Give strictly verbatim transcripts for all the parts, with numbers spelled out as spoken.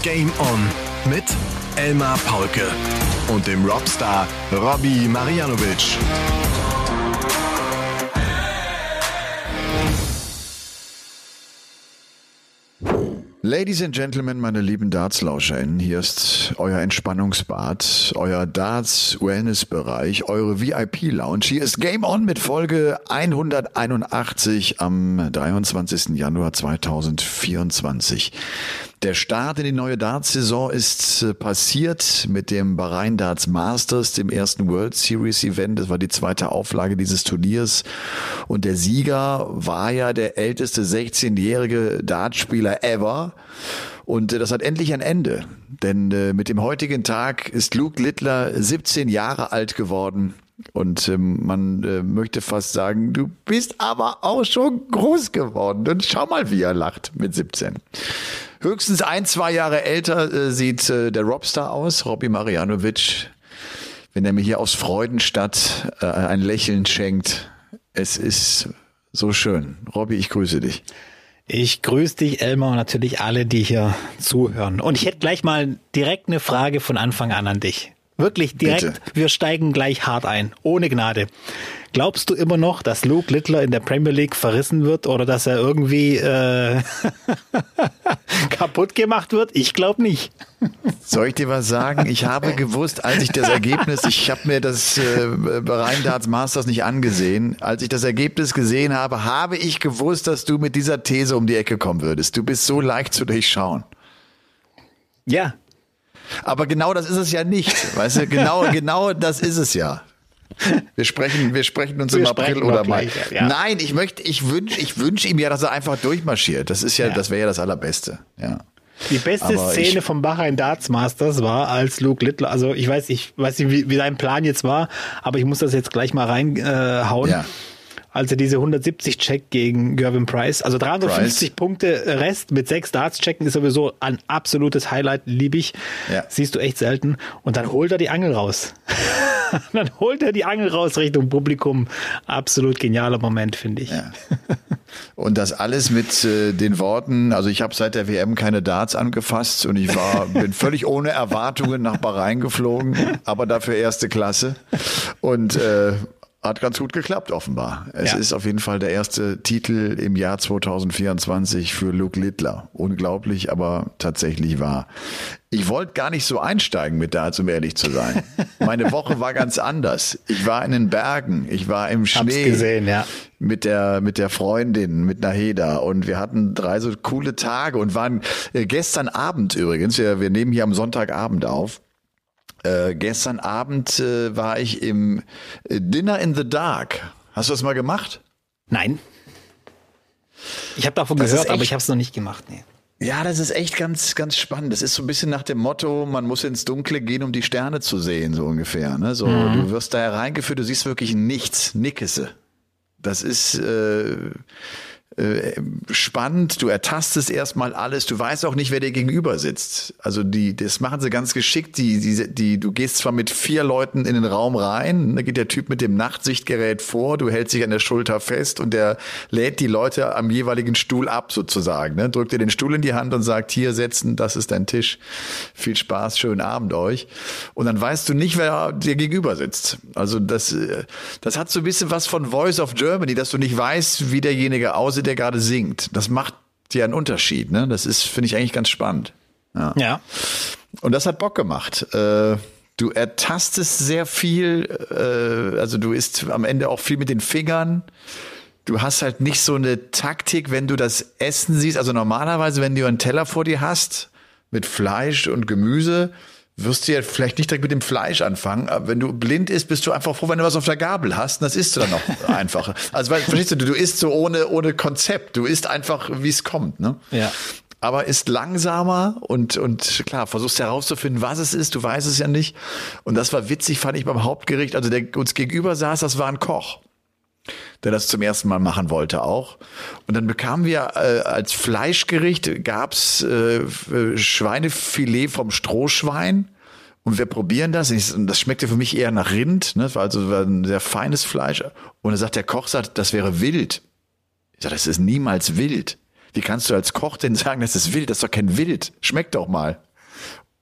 Game On mit Elmar Paulke und dem Rockstar Robbie Marianovic. Ladies and Gentlemen, meine lieben DartslauscherInnen, hier ist euer Entspannungsbad, euer Darts-Wellness-Bereich, eure V I P-Lounge. Hier ist Game On mit Folge hunderteinundachtzig am dreiundzwanzigsten Januar zweitausendvierundzwanzig. Der Start in die neue Darts-Saison ist passiert mit dem Bahrain Darts Masters, dem ersten World Series Event. Das war die zweite Auflage dieses Turniers. Und der Sieger war ja der älteste sechzehnjährige Dartspieler ever. Und das hat endlich ein Ende. Denn äh, mit dem heutigen Tag ist Luke Littler siebzehn Jahre alt geworden. Und ähm, man äh, möchte fast sagen, du bist aber auch schon groß geworden. Und schau mal, wie er lacht mit siebzehn. Höchstens ein, zwei Jahre älter äh, sieht äh, der Robstar aus, Robbie Marianovic, wenn er mir hier aus Freudenstadt äh, ein Lächeln schenkt. Es ist so schön. Robbie, ich grüße dich. Ich grüße dich, Elmar, und natürlich alle, die hier zuhören. Und ich hätte gleich mal direkt eine Frage von Anfang an an dich. Wirklich direkt, bitte. Wir steigen gleich hart ein, ohne Gnade. Glaubst du immer noch, dass Luke Littler in der Premier League verrissen wird oder dass er irgendwie äh, kaputt gemacht wird? Ich glaube nicht. Soll ich dir was sagen? Ich habe gewusst, als ich das Ergebnis, ich habe mir das äh, Bahrain Darts Masters nicht angesehen, als ich das Ergebnis gesehen habe, habe ich gewusst, dass du mit dieser These um die Ecke kommen würdest. Du bist so leicht zu durchschauen. Ja. Aber genau das ist es ja nicht. Weißt du, genau, genau das ist es ja. Wir sprechen, wir sprechen uns wir im April oder Mai. Ja. Nein, ich möchte, ich wünsche, ich wünsche ihm ja, dass er einfach durchmarschiert. Das ist ja, ja. das wäre ja das Allerbeste. Ja. Die beste Aber Szene ich, vom Bahrain Darts Masters war, als Luke Littler, also ich weiß, ich weiß nicht, wie, wie sein Plan jetzt war, aber ich muss das jetzt gleich mal reinhauen. Äh, ja. Als er diese hundertsiebzig Check gegen Gervin Price, also dreihundertfünfzig Price. Punkte Rest mit sechs Darts checken ist sowieso ein absolutes Highlight, liebe ich. Ja. Siehst du echt selten. Und dann holt er die Angel raus. Dann holt er die Angel raus Richtung Publikum. Absolut genialer Moment, finde ich. Ja. Und das alles mit äh, den Worten, also ich habe seit der W M keine Darts angefasst und ich war bin völlig ohne Erwartungen nach Bahrain geflogen, aber dafür erste Klasse. Und äh, hat ganz gut geklappt, offenbar. Es ja. ist auf jeden Fall der erste Titel im Jahr zweitausendvierundzwanzig für Luke Littler. Unglaublich, aber tatsächlich wahr. Ich wollte gar nicht so einsteigen mit Darts, um ehrlich zu sein. Meine Woche war ganz anders. Ich war in den Bergen, ich war im Schnee. Hab's gesehen, ja. Mit der, mit der Freundin, mit Naheda. Und wir hatten drei so coole Tage und waren äh, gestern Abend übrigens, wir, wir nehmen hier am Sonntagabend auf. Äh, gestern Abend äh, war ich im Dinner in the Dark. Hast du das mal gemacht? Nein. Ich habe davon das gehört, aber ich habe es noch nicht gemacht. Nee. Ja, das ist echt ganz, ganz spannend. Das ist so ein bisschen nach dem Motto, man muss ins Dunkle gehen, um die Sterne zu sehen, so ungefähr. Ne? So, mhm. Du wirst da hereingeführt, du siehst wirklich nichts, Nickese. Das ist äh, äh, spannend, du ertastest erstmal alles, du weißt auch nicht, wer dir gegenüber sitzt. Also die, das machen sie ganz geschickt, die, die, die, du gehst zwar mit vier Leuten in den Raum rein, da geht der Typ mit dem Nachtsichtgerät vor, du hältst dich an der Schulter fest und der lädt die Leute am jeweiligen Stuhl ab sozusagen, ne? Drückt dir den Stuhl in die Hand und sagt, hier setzen, das ist dein Tisch. Viel Spaß, schönen Abend euch. Und dann weißt du nicht, wer dir gegenüber sitzt. Also das, das hat so ein bisschen was von Voice of Germany, dass du nicht weißt, wie derjenige aussieht, der gerade singt. Das macht ja einen Unterschied, ne? Das ist, finde ich, eigentlich ganz spannend. Ja. ja. Und das hat Bock gemacht. Äh, du ertastest sehr viel, äh, also du isst am Ende auch viel mit den Fingern. Du hast halt nicht so eine Taktik, wenn du das Essen siehst. Also normalerweise, wenn du einen Teller vor dir hast mit Fleisch und Gemüse, wirst du ja vielleicht nicht direkt mit dem Fleisch anfangen. Aber wenn du blind isst, bist du einfach froh, wenn du was auf der Gabel hast. Und das isst du dann auch einfacher. Also weil, verstehst du, du isst so ohne, ohne Konzept. Du isst einfach, wie es kommt, ne? Ja. Aber ist langsamer und, und klar, versuchst herauszufinden, was es ist. Du weißt es ja nicht. Und das war witzig, fand ich beim Hauptgericht. Also der uns gegenüber saß, das war ein Koch, der das zum ersten Mal machen wollte auch. Und dann bekamen wir äh, als Fleischgericht, gab's äh, Schweinefilet vom Strohschwein. Und wir probieren das. Und das schmeckte für mich eher nach Rind. Ne? Das war also ein sehr feines Fleisch. Und dann sagt der Koch, sagt, das wäre wild. Ich sage, das ist niemals wild. Wie kannst du als Koch denn sagen, das ist wild? Das ist doch kein Wild. Schmeckt doch mal.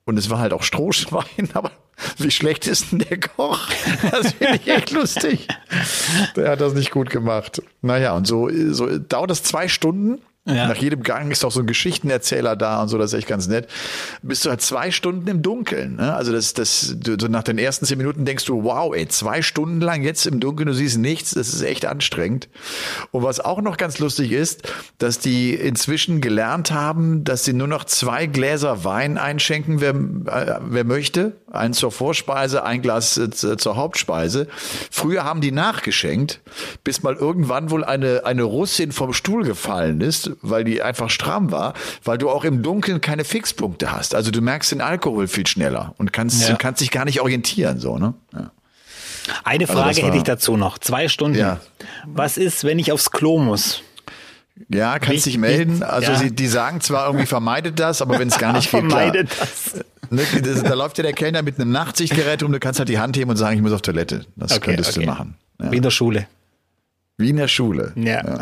Und es war halt auch Strohschwein, aber wie schlecht ist denn der Koch? Das finde ich echt lustig. Der hat das nicht gut gemacht. Naja, und so, so dauert das zwei Stunden. Ja. Nach jedem Gang ist auch so ein Geschichtenerzähler da und so, das ist echt ganz nett. Bist du halt zwei Stunden im Dunkeln. Ne? Also das, das, du, so nach den ersten zehn Minuten denkst du, wow, ey, zwei Stunden lang jetzt im Dunkeln, du siehst nichts, das ist echt anstrengend. Und was auch noch ganz lustig ist, dass die inzwischen gelernt haben, dass sie nur noch zwei Gläser Wein einschenken, wer, äh, wer möchte. Eins zur Vorspeise, ein Glas äh, zur Hauptspeise. Früher haben die nachgeschenkt, bis mal irgendwann wohl eine, eine Russin vom Stuhl gefallen ist, weil die einfach stramm war, weil du auch im Dunkeln keine Fixpunkte hast. Also du merkst den Alkohol viel schneller und kannst, ja. kannst dich gar nicht orientieren. So, ne? Ja. Eine Frage also hätte ich dazu noch. Zwei Stunden. Ja. Was ist, wenn ich aufs Klo muss? Ja, kannst dich melden. Also ja. sie, die sagen zwar irgendwie, vermeidet das, aber wenn es gar nicht geht, vermeidet klar. das. Ne, das, da läuft ja der Kellner mit einem Nachtsichtgerät rum, du kannst halt die Hand heben und sagen, ich muss auf Toilette. Das okay, könntest okay. du machen. Ja. Wie in der Schule. Wie in der Schule. Ja. ja.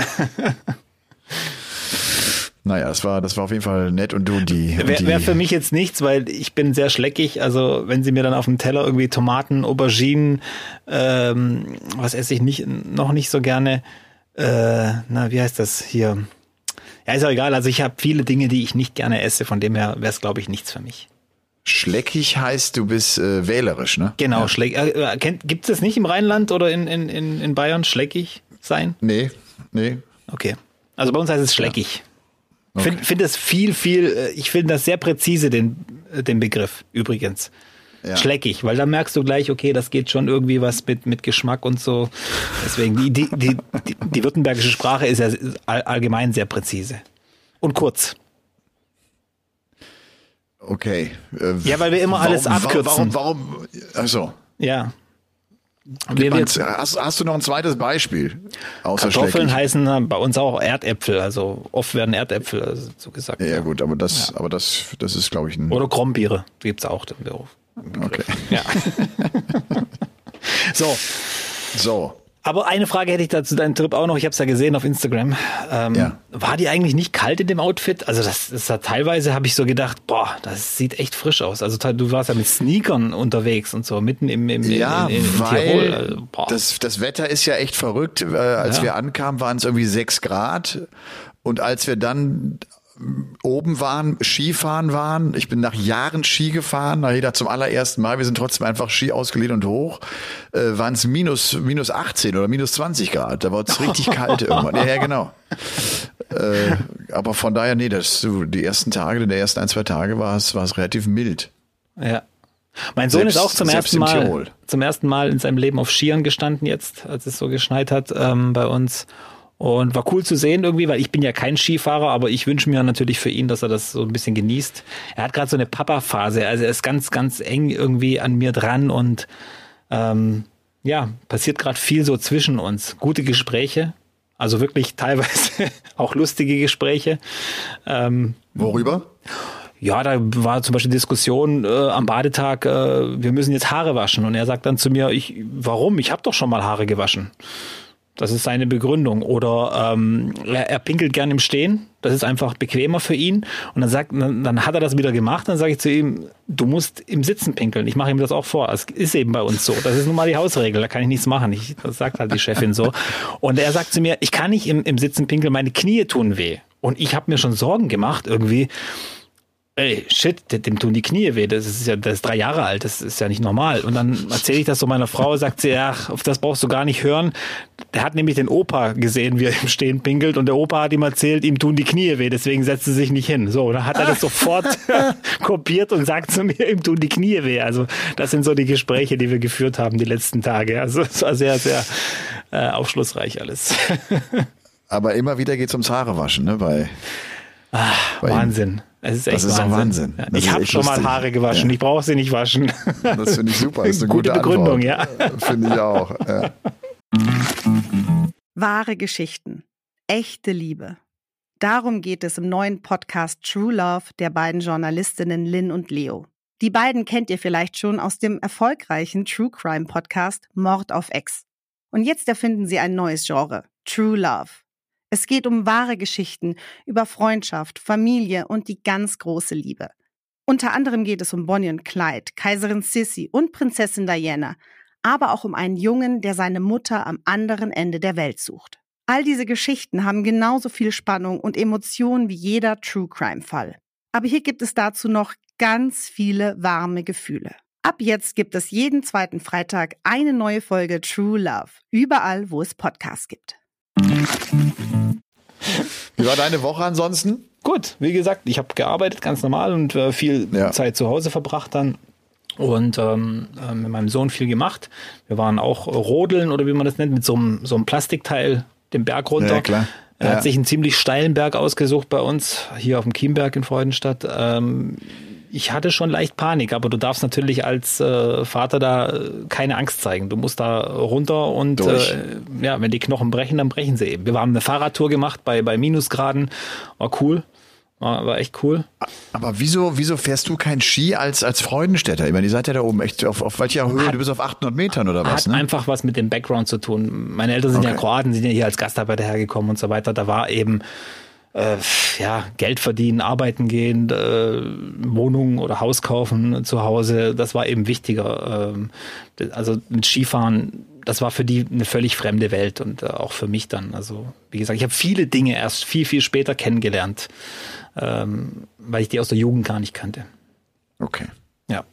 Naja, das war, das war auf jeden Fall nett und du, die. Wäre wär für mich jetzt nichts, weil ich bin sehr schleckig. Also wenn sie mir dann auf dem Teller irgendwie Tomaten, Auberginen, ähm, was esse ich nicht, noch nicht so gerne, äh, na, wie heißt das hier? Ja, ist auch egal. Also ich habe viele Dinge, die ich nicht gerne esse. Von dem her wäre es, glaube ich, nichts für mich. Schleckig heißt, du bist äh, wählerisch, ne? Genau, ja. schleckig. Äh, gibt es das nicht im Rheinland oder in, in, in, in Bayern, schleckig sein? Nee, nee. Okay. Also bei uns heißt es schleckig. Ich ja. okay. finde find das viel, viel, ich finde das sehr präzise, den, den Begriff übrigens. Ja. Schleckig, weil da merkst du gleich, okay, das geht schon irgendwie was mit, mit Geschmack und so. Deswegen, die, die, die, die, die württembergische Sprache ist ja allgemein sehr präzise. Und kurz. Okay. Äh, ja, weil wir immer warum, alles abkürzen. Warum, warum, also. Ja. Wir, wir, hast, hast du noch ein zweites Beispiel? Außer Kartoffeln schleckig? Heißen bei uns auch Erdäpfel, also oft werden Erdäpfel also so gesagt. Ja, ja gut, aber das, ja. aber das, das ist, glaube ich, ein... Oder Krombiere, gibt's auch den Beruf. Okay. Ja. so. So. Aber eine Frage hätte ich dazu deinen Trip auch noch. Ich habe es ja gesehen auf Instagram. Ähm, ja. War die eigentlich nicht kalt in dem Outfit? Also das ist ja teilweise, habe ich so gedacht, boah, das sieht echt frisch aus. Also du warst ja mit Sneakern unterwegs und so mitten im, im, ja, in, in, in weil Tirol. Also, das, das Wetter ist ja echt verrückt. Äh, als ja. wir ankamen, waren es irgendwie sechs Grad. Und als wir dann oben waren, Skifahren waren. Ich bin nach Jahren Ski gefahren, nach jeder zum allerersten Mal. Wir sind trotzdem einfach Ski ausgeliehen und hoch. Äh, waren es minus, minus achtzehn oder minus zwanzig Grad. Da war es richtig kalt irgendwann. Ja, ja, genau. Äh, aber von daher, nee, das, so, die ersten Tage, die ersten ein, zwei Tage war es, war es relativ mild. Ja. Mein Sohn selbst, ist auch zum ersten Mal, zum ersten Mal in seinem Leben auf Skiern gestanden jetzt, als es so geschneit hat, ähm, bei uns. Und war cool zu sehen irgendwie, weil ich bin ja kein Skifahrer, aber ich wünsche mir natürlich für ihn, dass er das so ein bisschen genießt. Er hat gerade so eine Papa-Phase, also er ist ganz, ganz eng irgendwie an mir dran und ähm, ja, passiert gerade viel so zwischen uns. Gute Gespräche, also wirklich teilweise auch lustige Gespräche. Ähm, Worüber? Ja, da war zum Beispiel Diskussion äh, am Badetag, äh, wir müssen jetzt Haare waschen. Und er sagt dann zu mir, ich, warum? Ich habe doch schon mal Haare gewaschen. Das ist seine Begründung. Oder ähm, er, er pinkelt gern im Stehen. Das ist einfach bequemer für ihn. Und dann sagt, dann, dann hat er das wieder gemacht. Dann sage ich zu ihm, du musst im Sitzen pinkeln. Ich mache ihm das auch vor. Es ist eben bei uns so. Das ist nun mal die Hausregel. Da kann ich nichts machen. Ich, das sagt halt die Chefin so. Und er sagt zu mir, ich kann nicht im, im Sitzen pinkeln. Meine Knie tun weh. Und ich habe mir schon Sorgen gemacht irgendwie. Ey, shit, dem tun die Knie weh, das ist ja, das ist drei Jahre alt, das ist ja nicht normal. Und dann erzähle ich das so meiner Frau, sagt sie, ja, auf das brauchst du gar nicht hören. Der hat nämlich den Opa gesehen, wie er im Stehen pinkelt und der Opa hat ihm erzählt, ihm tun die Knie weh, deswegen setzt er sich nicht hin. So, dann hat er das sofort kopiert und sagt zu mir, ihm tun die Knie weh. Also das sind so die Gespräche, die wir geführt haben die letzten Tage. Also es war sehr, sehr äh, aufschlussreich alles. Aber immer wieder geht's ums Haarewaschen, ne? Bei, Ach, bei Wahnsinn. Es ist echt das ist Wahnsinn. Wahnsinn. Ja, ich habe schon lustig. mal Haare gewaschen. Ja. Ich brauche sie nicht waschen. Das finde ich super. Das ist eine gute, gute Begründung, Antwort. Ja. Finde ich auch. Ja. Wahre Geschichten. Echte Liebe. Darum geht es im neuen Podcast True Love der beiden Journalistinnen Lynn und Leo. Die beiden kennt ihr vielleicht schon aus dem erfolgreichen True Crime Podcast Mord auf Ex. Und jetzt erfinden sie ein neues Genre. True Love. Es geht um wahre Geschichten über Freundschaft, Familie und die ganz große Liebe. Unter anderem geht es um Bonnie und Clyde, Kaiserin Sissi und Prinzessin Diana, aber auch um einen Jungen, der seine Mutter am anderen Ende der Welt sucht. All diese Geschichten haben genauso viel Spannung und Emotionen wie jeder True-Crime-Fall. Aber hier gibt es dazu noch ganz viele warme Gefühle. Ab jetzt gibt es jeden zweiten Freitag eine neue Folge True Love, überall, wo es Podcasts gibt. Wie war deine Woche ansonsten? Gut, wie gesagt, ich habe gearbeitet, ganz normal und äh, viel ja. Zeit zu Hause verbracht dann und ähm, äh, mit meinem Sohn viel gemacht. Wir waren auch rodeln oder wie man das nennt, mit so einem, so einem Plastikteil den Berg runter. Ja, klar. Er ja. hat sich einen ziemlich steilen Berg ausgesucht bei uns, hier auf dem Chiemberg in Freudenstadt. Ähm, ich hatte schon leicht Panik, aber du darfst natürlich als äh, Vater da äh, keine Angst zeigen. Du musst da runter und äh, ja, wenn die Knochen brechen, dann brechen sie eben. Wir haben eine Fahrradtour gemacht bei, bei Minusgraden, war cool. War, war echt cool. Aber wieso, wieso fährst du kein Ski als, als Freudenstädter? Ich meine, ihr seid ja da oben echt auf, auf welcher Höhe? Hat, du bist auf achthundert Metern oder was? Hat ne? einfach was mit dem Background zu tun. Meine Eltern sind okay. ja Kroaten, sind ja hier als Gastarbeiter hergekommen und so weiter. Da war eben äh, ja Geld verdienen, arbeiten gehen, äh, Wohnungen oder Haus kaufen zu Hause. Das war eben wichtiger. Ähm, also mit Skifahren, das war für die eine völlig fremde Welt und äh, auch für mich dann. Also wie gesagt, ich habe viele Dinge erst viel, viel später kennengelernt. Ähm, weil ich die aus der Jugend gar nicht kannte. Okay. Ja.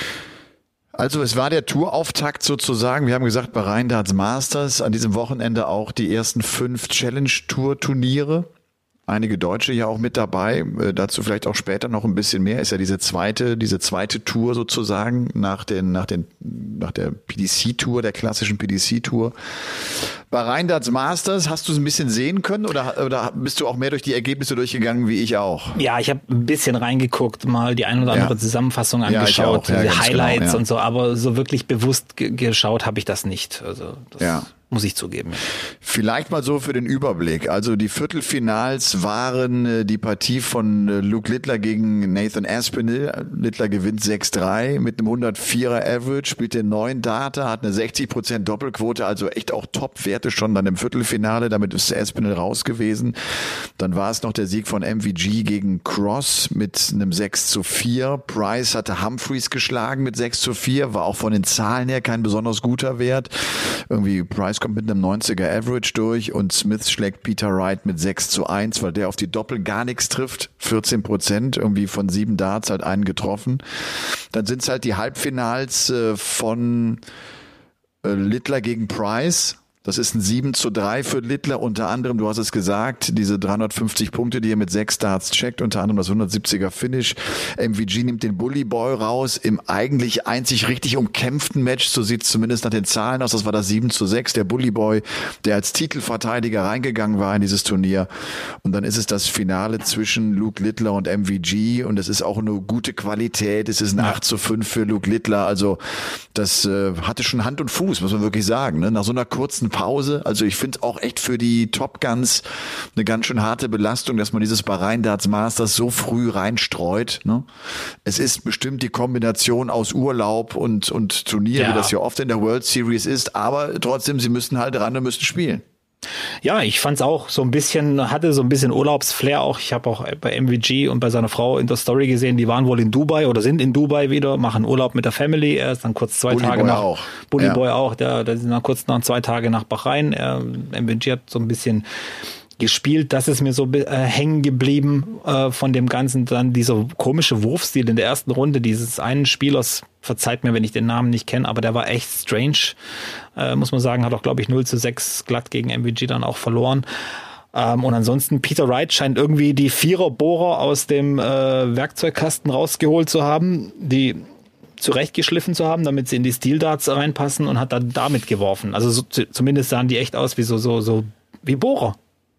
Also es war der Tourauftakt sozusagen. Wir haben gesagt, bei Rhein-Darts Masters an diesem Wochenende auch die ersten fünf Challenge-Tour-Turniere. Einige Deutsche ja auch mit dabei. Äh, dazu vielleicht auch später noch ein bisschen mehr. Ist ja diese zweite, diese zweite Tour sozusagen nach den, nach den, nach der P D C-Tour, der klassischen P D C-Tour. Bei Rhein-Darts Masters hast du es ein bisschen sehen können oder, oder bist du auch mehr durch die Ergebnisse durchgegangen wie ich auch? Ja, ich habe ein bisschen reingeguckt, mal die ein oder andere ja. Zusammenfassung angeschaut, ja, ja, Highlights genau, ja. und so, aber so wirklich bewusst g- geschaut habe ich das nicht. Also das ja. muss ich zugeben. Vielleicht mal so für den Überblick. Also die Viertelfinals waren die Partie von Luke Littler gegen Nathan Aspinall. Littler gewinnt sechs drei mit einem hundertvierer Average, spielt den neuen Data, hat eine sechzig Prozent Doppelquote, also echt auch Top-Werte schon dann im Viertelfinale. Damit ist Aspinall raus gewesen. Dann war es noch der Sieg von M V G gegen Cross mit einem sechs zu vier. Price hatte Humphreys geschlagen mit sechs zu vier, war auch von den Zahlen her kein besonders guter Wert. Irgendwie Price kommt mit einem neunziger Average durch und Smith schlägt Peter Wright mit sechs zu eins, weil der auf die Doppel gar nichts trifft. vierzehn Prozent, irgendwie von sieben Darts halt einen getroffen. Dann sind es halt die Halbfinals äh, von äh, Littler gegen Price. Das ist ein sieben zu drei für Littler, unter anderem, du hast es gesagt, diese dreihundertfünfzig Punkte, die er mit sechs Darts checkt, unter anderem das hundertsiebziger Finish. M V G nimmt den Bully Boy raus im eigentlich einzig richtig umkämpften Match, so sieht es zumindest nach den Zahlen aus, das war das sieben zu sechs, der Bully Boy, der als Titelverteidiger reingegangen war in dieses Turnier. Und dann ist es das Finale zwischen Luke Littler und M V G und es ist auch eine gute Qualität, es ist ein acht zu fünf für Luke Littler, also das äh, hatte schon Hand und Fuß, muss man wirklich sagen, ne? Nach so einer kurzen Pause. Also ich finde auch echt für die Top Guns eine ganz schön harte Belastung, dass man dieses bei Rhein-Darts Masters so früh reinstreut. Ne? Es ist bestimmt die Kombination aus Urlaub und, und Turnier, ja. wie das ja oft in der World Series ist, aber trotzdem, sie müssen halt ran und müssen spielen. Ja, ich fand's auch so ein bisschen, hatte so ein bisschen Urlaubsflair auch. Ich habe auch bei M V G und bei seiner Frau in der Story gesehen, die waren wohl in Dubai oder sind in Dubai wieder, machen Urlaub mit der Family. Er ist dann kurz zwei Bully Tage Boy nach auch. Bully ja. Boy auch, der, der sind dann kurz nach zwei Tage nach Bahrain. Er, M V G hat so ein bisschen gespielt. Das ist mir so äh, hängen geblieben äh, von dem Ganzen. Dann dieser komische Wurfstil in der ersten Runde dieses einen Spielers, verzeiht mir, wenn ich den Namen nicht kenne, aber der war echt strange, äh, muss man sagen, hat auch, glaube ich, null zu sechs glatt gegen M V G dann auch verloren. Ähm, und ansonsten, Peter Wright scheint irgendwie die Viererbohrer aus dem äh, Werkzeugkasten rausgeholt zu haben, die zurechtgeschliffen zu haben, damit sie in die Steel Darts reinpassen und hat dann damit geworfen. Also so, zumindest sahen die echt aus wie so, so, so wie Bohrer.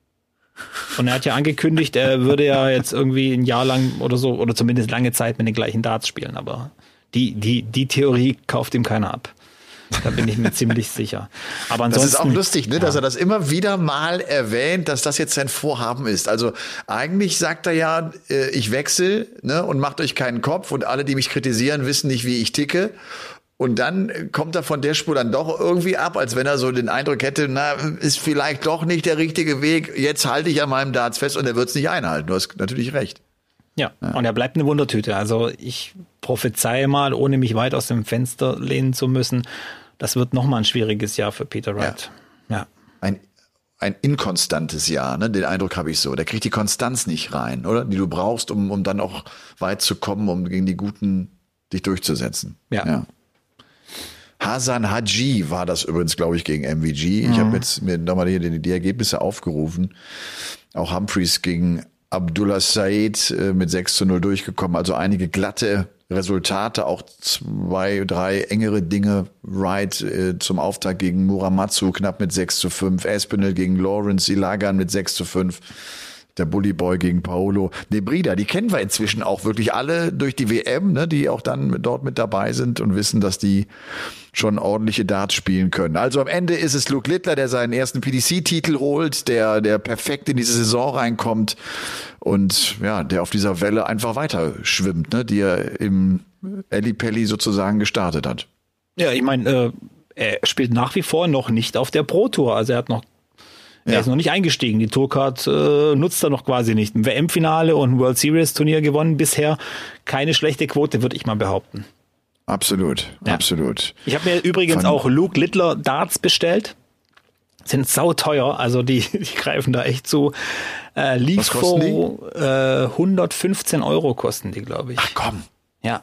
Und er hat ja angekündigt, er würde ja jetzt irgendwie ein Jahr lang oder so, oder zumindest lange Zeit mit den gleichen Darts spielen, aber die, die, die Theorie kauft ihm keiner ab. Da bin ich mir ziemlich sicher. Aber ansonsten, das ist auch lustig, ne, ja. dass er das immer wieder mal erwähnt, dass das jetzt sein Vorhaben ist. Also eigentlich sagt er ja, äh, ich wechsle, ne, und macht euch keinen Kopf und alle, die mich kritisieren, wissen nicht, wie ich ticke. Und dann kommt er von der Spur dann doch irgendwie ab, als wenn er so den Eindruck hätte, na, ist vielleicht doch nicht der richtige Weg. Jetzt halte ich an meinem Darts fest und er wird es nicht einhalten. Du hast natürlich recht. Ja, ja, und er bleibt eine Wundertüte. Also ich prophezeie mal, ohne mich weit aus dem Fenster lehnen zu müssen, das wird nochmal ein schwieriges Jahr für Peter Wright. Ja. ja. Ein, ein inkonstantes Jahr, ne? Den Eindruck habe ich so. Der kriegt die Konstanz nicht rein, oder? Die du brauchst, um, um dann auch weit zu kommen, um gegen die Guten dich durchzusetzen. Ja. ja. Hasan Haji war das übrigens, glaube ich, gegen M V G. Mhm. Ich habe jetzt mir nochmal die, die, die Ergebnisse aufgerufen. Auch Humphreys gegen Abdullah Said äh, mit sechs zu null durchgekommen. Also einige glatte Resultate, auch zwei, drei engere Dinge. Wright äh, zum Auftakt gegen Muramatsu knapp mit sechs zu fünf. Espinel gegen Lawrence Ilagan mit sechs zu fünf. Der Bully Boy gegen Paolo Nebrida, die kennen wir inzwischen auch wirklich alle durch die W M, ne, die auch dann dort mit dabei sind und wissen, dass die schon ordentliche Darts spielen können. Also am Ende ist es Luke Littler, der seinen ersten P D C-Titel holt, der der perfekt in diese Saison reinkommt und ja, der auf dieser Welle einfach weiter schwimmt, ne, die er im Ellipelli sozusagen gestartet hat. Ja, ich meine, äh, er spielt nach wie vor noch nicht auf der Pro Tour, also er hat noch Er ja. ist noch nicht eingestiegen. Die Tourcard äh, nutzt er noch quasi nicht. Ein W M-Finale und ein World Series-Turnier gewonnen bisher. Keine schlechte Quote, würde ich mal behaupten. Absolut, ja. absolut. Ich habe mir übrigens Von auch Luke Littler Darts bestellt. Sind sauteuer, also die, die greifen da echt zu. Äh, Leafo, äh, hundertfünfzehn Euro kosten die, glaube ich. Ach komm. Ja.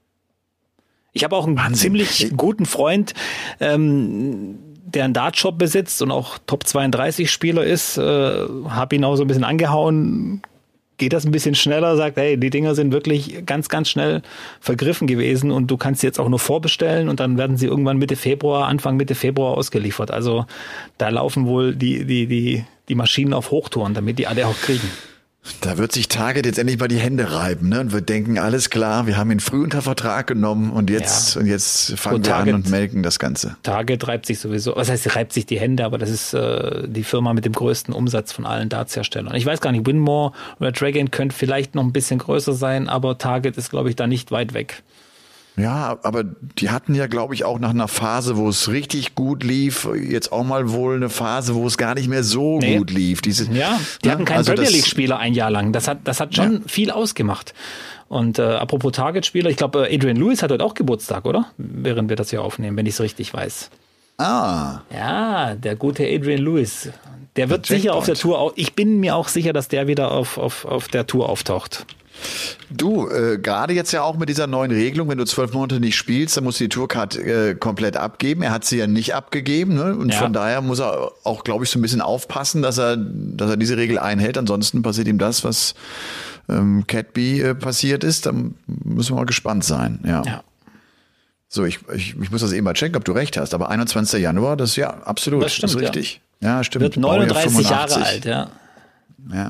Ich habe auch einen Wahnsinn. ziemlich guten Freund, ähm, der einen Dartshop besitzt und auch Top zweiunddreißig Spieler ist, äh, habe ihn auch so ein bisschen angehauen, geht das ein bisschen schneller, sagt, hey, die Dinger sind wirklich ganz, ganz schnell vergriffen gewesen und du kannst sie jetzt auch nur vorbestellen und dann werden sie irgendwann Mitte Februar, Anfang Mitte Februar ausgeliefert. Also da laufen wohl die, die, die, die Maschinen auf Hochtouren, damit die alle auch kriegen. Da wird sich Target jetzt endlich mal die Hände reiben, ne? Und wir denken, alles klar, wir haben ihn früh unter Vertrag genommen und jetzt, ja. und jetzt fangen und wir Target, an und melken das Ganze. Target reibt sich sowieso, was heißt, reibt sich die Hände, aber das ist äh, die Firma mit dem größten Umsatz von allen Darts-Herstellern. Ich weiß gar nicht, Winmore oder Dragon könnte vielleicht noch ein bisschen größer sein, aber Target ist, glaube ich, da nicht weit weg. Ja, aber die hatten ja, glaube ich, auch nach einer Phase, wo es richtig gut lief, jetzt auch mal wohl eine Phase, wo es gar nicht mehr so nee. gut lief. Diese, ja, die ja, hatten keinen also Premier League-Spieler ein Jahr lang. Das hat, das hat schon ja. viel ausgemacht. Und äh, apropos Target-Spieler, ich glaube, Adrian Lewis hat heute auch Geburtstag, oder? Während wir das hier aufnehmen, wenn ich es richtig weiß. Ah. Ja, der gute Adrian Lewis. Der wird der sicher auf der Tour, ich bin mir auch sicher, dass der wieder auf, auf, auf der Tour auftaucht. Du, äh, gerade jetzt ja auch mit dieser neuen Regelung, wenn du zwölf Monate nicht spielst, dann musst du die Tourcard äh, komplett abgeben. Er hat sie ja nicht abgegeben, ne? Und ja. von daher muss er auch, glaube ich, so ein bisschen aufpassen, dass er, dass er diese Regel einhält. Ansonsten passiert ihm das, was ähm, Catby äh, passiert ist. Dann müssen wir mal gespannt sein. Ja. ja. So, ich, ich, ich muss das eben mal checken, ob du recht hast. Aber einundzwanzigster Januar, das ist ja absolut, das, stimmt, das ist richtig. Ja, ja stimmt. Wird neununddreißig Jahre alt, ja. Ja.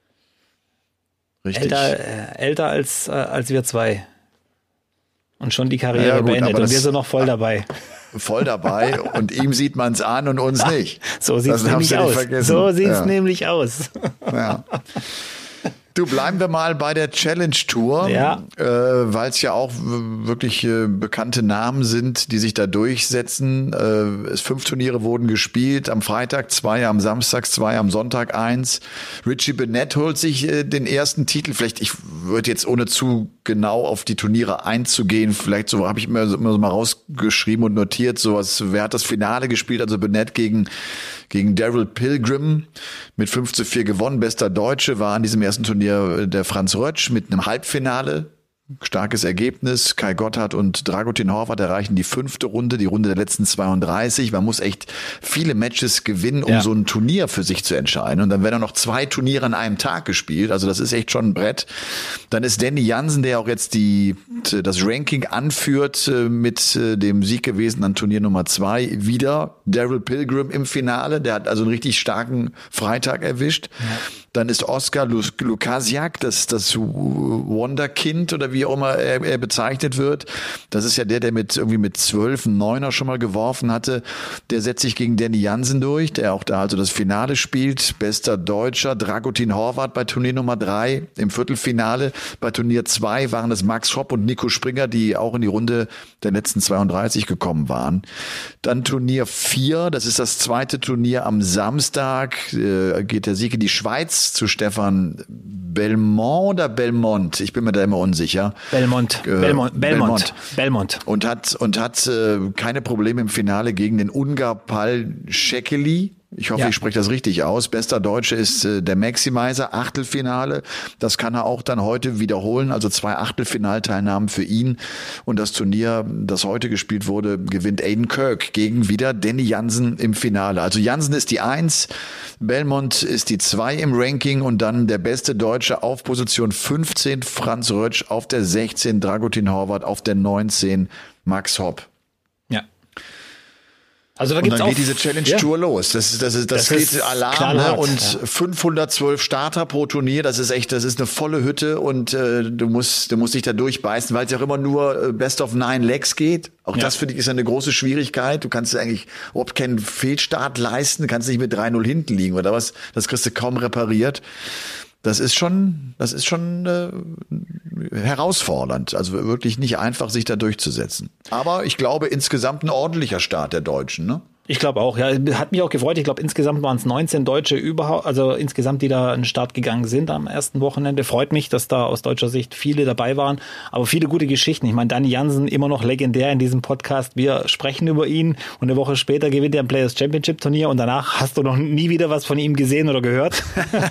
Richtig. Älter, äh, älter als, äh, als wir zwei. Und schon die Karriere ja, gut, beendet. Und wir sind noch voll dabei. Voll dabei. Und ihm sieht man es an und uns nicht. So sieht es nämlich aus. So sieht es ja. nämlich aus. Ja. Du, bleiben wir mal bei der Challenge Tour, ja. äh, weil es ja auch wirklich äh, bekannte Namen sind, die sich da durchsetzen. Äh, es fünf Turniere wurden gespielt, am Freitag zwei, am Samstag zwei, am Sonntag eins. Richie Bennett holt sich äh, den ersten Titel. Vielleicht, ich würde jetzt ohne zu genau auf die Turniere einzugehen, vielleicht so habe ich immer, immer so mal rausgeschrieben und notiert, sowas, wer hat das Finale gespielt, also Bennett gegen gegen Daryl Pilgrim mit fünf zu vier gewonnen. Bester Deutsche war an diesem ersten Turnier der Franz Rötsch mit einem Halbfinale. Starkes Ergebnis. Kai Gotthard und Dragutin Horvath erreichen die fünfte Runde, die Runde der letzten zweiunddreißig. Man muss echt viele Matches gewinnen, um ja. so ein Turnier für sich zu entscheiden. Und dann werden auch noch zwei Turniere an einem Tag gespielt. Also das ist echt schon ein Brett. Dann ist Danny Jansen, der auch jetzt die das Ranking anführt, mit dem Sieg gewesen an Turnier Nummer zwei. Wieder Daryl Pilgrim im Finale. Der hat also einen richtig starken Freitag erwischt. Ja. Dann ist Oskar Lukasiak, das, das Wonderkind oder wie auch immer er, er bezeichnet wird. Das ist ja der, der mit irgendwie mit zwölf einen Neuner schon mal geworfen hatte. Der setzt sich gegen Danny Jansen durch, der auch da also das Finale spielt. Bester Deutscher, Dragutin Horvath bei Turnier Nummer drei im Viertelfinale. Bei Turnier zwei waren es Max Hopp und Nico Springer, die auch in die Runde der letzten zweiunddreißig gekommen waren. Dann Turnier vier, das ist das zweite Turnier am Samstag, äh, geht der Sieg in die Schweiz. Platz zu Stefan Belmont oder Belmont? Ich bin mir da immer unsicher. Belmont. Äh, Belmont. Belmont. Belmont. Belmont. Und hat, und hat äh, keine Probleme im Finale gegen den Ungar Pal Šekely. Ich hoffe, Ja. ich spreche das richtig aus. Bester Deutsche ist äh, der Maximizer, Achtelfinale. Das kann er auch dann heute wiederholen. Also zwei Achtelfinalteilnahmen für ihn. Und das Turnier, das heute gespielt wurde, gewinnt Aiden Kirk gegen wieder Danny Jansen im Finale. Also Jansen ist die Eins, Belmont ist die Zwei im Ranking und dann der beste Deutsche auf Position fünfzehn, Franz Rötsch, auf der sechzehn, Dragutin Horvath, auf der neunzehn, Max Hopp. Ja. Also da Und gibt's dann auch, geht diese Challenge ja. Tour los. Das ist, das ist, das, Das geht ist Alarm, knallhart, ne? Und ja. fünfhundertzwölf Starter pro Turnier. Das ist echt, das ist eine volle Hütte und äh, du musst, du musst dich da durchbeißen, weil es ja auch immer nur äh, Best of Nine Legs geht. Auch Ja. das finde ich ist eine große Schwierigkeit. Du kannst eigentlich überhaupt keinen Fehlstart leisten, du kannst nicht mit drei null hinten liegen oder was. Das kriegst du kaum repariert. Das ist schon, das ist schon äh, herausfordernd. Also wirklich nicht einfach, sich da durchzusetzen. Aber ich glaube, insgesamt ein ordentlicher Start der Deutschen, ne? Ich glaube auch, ja. Hat mich auch gefreut. Ich glaube, insgesamt waren es neunzehn Deutsche überhaupt, also insgesamt, die da an den Start gegangen sind am ersten Wochenende. Freut mich, dass da aus deutscher Sicht viele dabei waren. Aber viele gute Geschichten. Ich meine, Danny Jansen immer noch legendär in diesem Podcast. Wir sprechen über ihn und eine Woche später gewinnt er ein Players Championship Turnier und danach hast du noch nie wieder was von ihm gesehen oder gehört.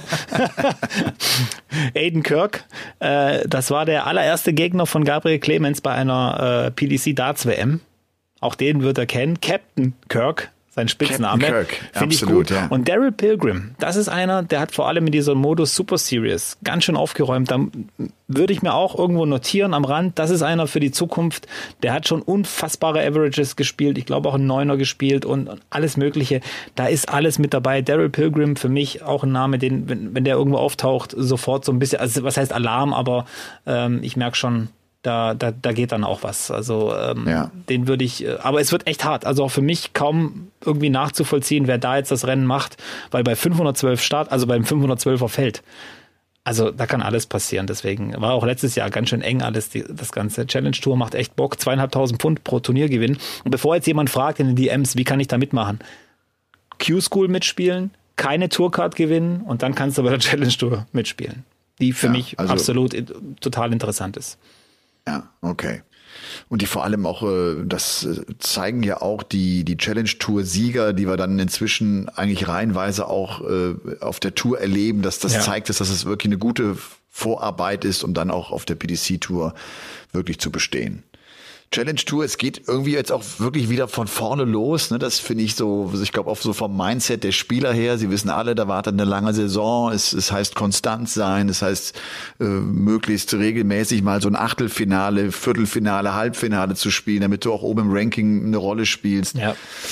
Aiden Kirk, äh, das war der allererste Gegner von Gabriel Clemens bei einer äh, P D C Darts W M. Auch den wird er kennen. Captain Kirk, sein Spitzname. Captain Kirk, finde ich absolut, gut. ja. Und Daryl Pilgrim, das ist einer, der hat vor allem in dieser Modus Super Series ganz schön aufgeräumt. Da würde ich mir auch irgendwo notieren am Rand. Das ist einer für die Zukunft. Der hat schon unfassbare Averages gespielt. Ich glaube auch einen Neuner gespielt und alles Mögliche. Da ist alles mit dabei. Daryl Pilgrim für mich auch ein Name, den, wenn, wenn der irgendwo auftaucht, sofort so ein bisschen, also was heißt Alarm, aber ähm, ich merke schon, Da, da, da geht dann auch was. Also ähm, Ja. den würde ich, äh, aber es wird echt hart. Also auch für mich kaum irgendwie nachzuvollziehen, wer da jetzt das Rennen macht, weil bei fünfhundertzwölf Start, also beim fünfhundertzwölfer Feld, also da kann alles passieren. Deswegen war auch letztes Jahr ganz schön eng alles, die, das ganze Challenge Tour macht echt Bock. Zweieinhalbtausend Pfund pro Turnier gewinnen. Und bevor jetzt jemand fragt in den D Ms, wie kann ich da mitmachen? Q-School mitspielen, keine Tourcard gewinnen und dann kannst du bei der Challenge Tour mitspielen. Die für Ja, mich also absolut äh, total interessant ist. Ja, okay. Und die vor allem auch, äh, das äh, zeigen ja auch die, die Challenge-Tour-Sieger, die wir dann inzwischen eigentlich reihenweise auch äh, auf der Tour erleben, dass das Ja. zeigt, dass das wirklich eine gute Vorarbeit ist, um dann auch auf der P D C-Tour wirklich zu bestehen. Challenge Tour, es geht irgendwie jetzt auch wirklich wieder von vorne los, ne? Das finde ich so, ich glaube auch so vom Mindset der Spieler her. Sie wissen alle, da wartet eine lange Saison. Es, es heißt konstant sein, es heißt äh, möglichst regelmäßig mal so ein Achtelfinale, Viertelfinale, Halbfinale zu spielen, damit du auch oben im Ranking eine Rolle spielst. Ja.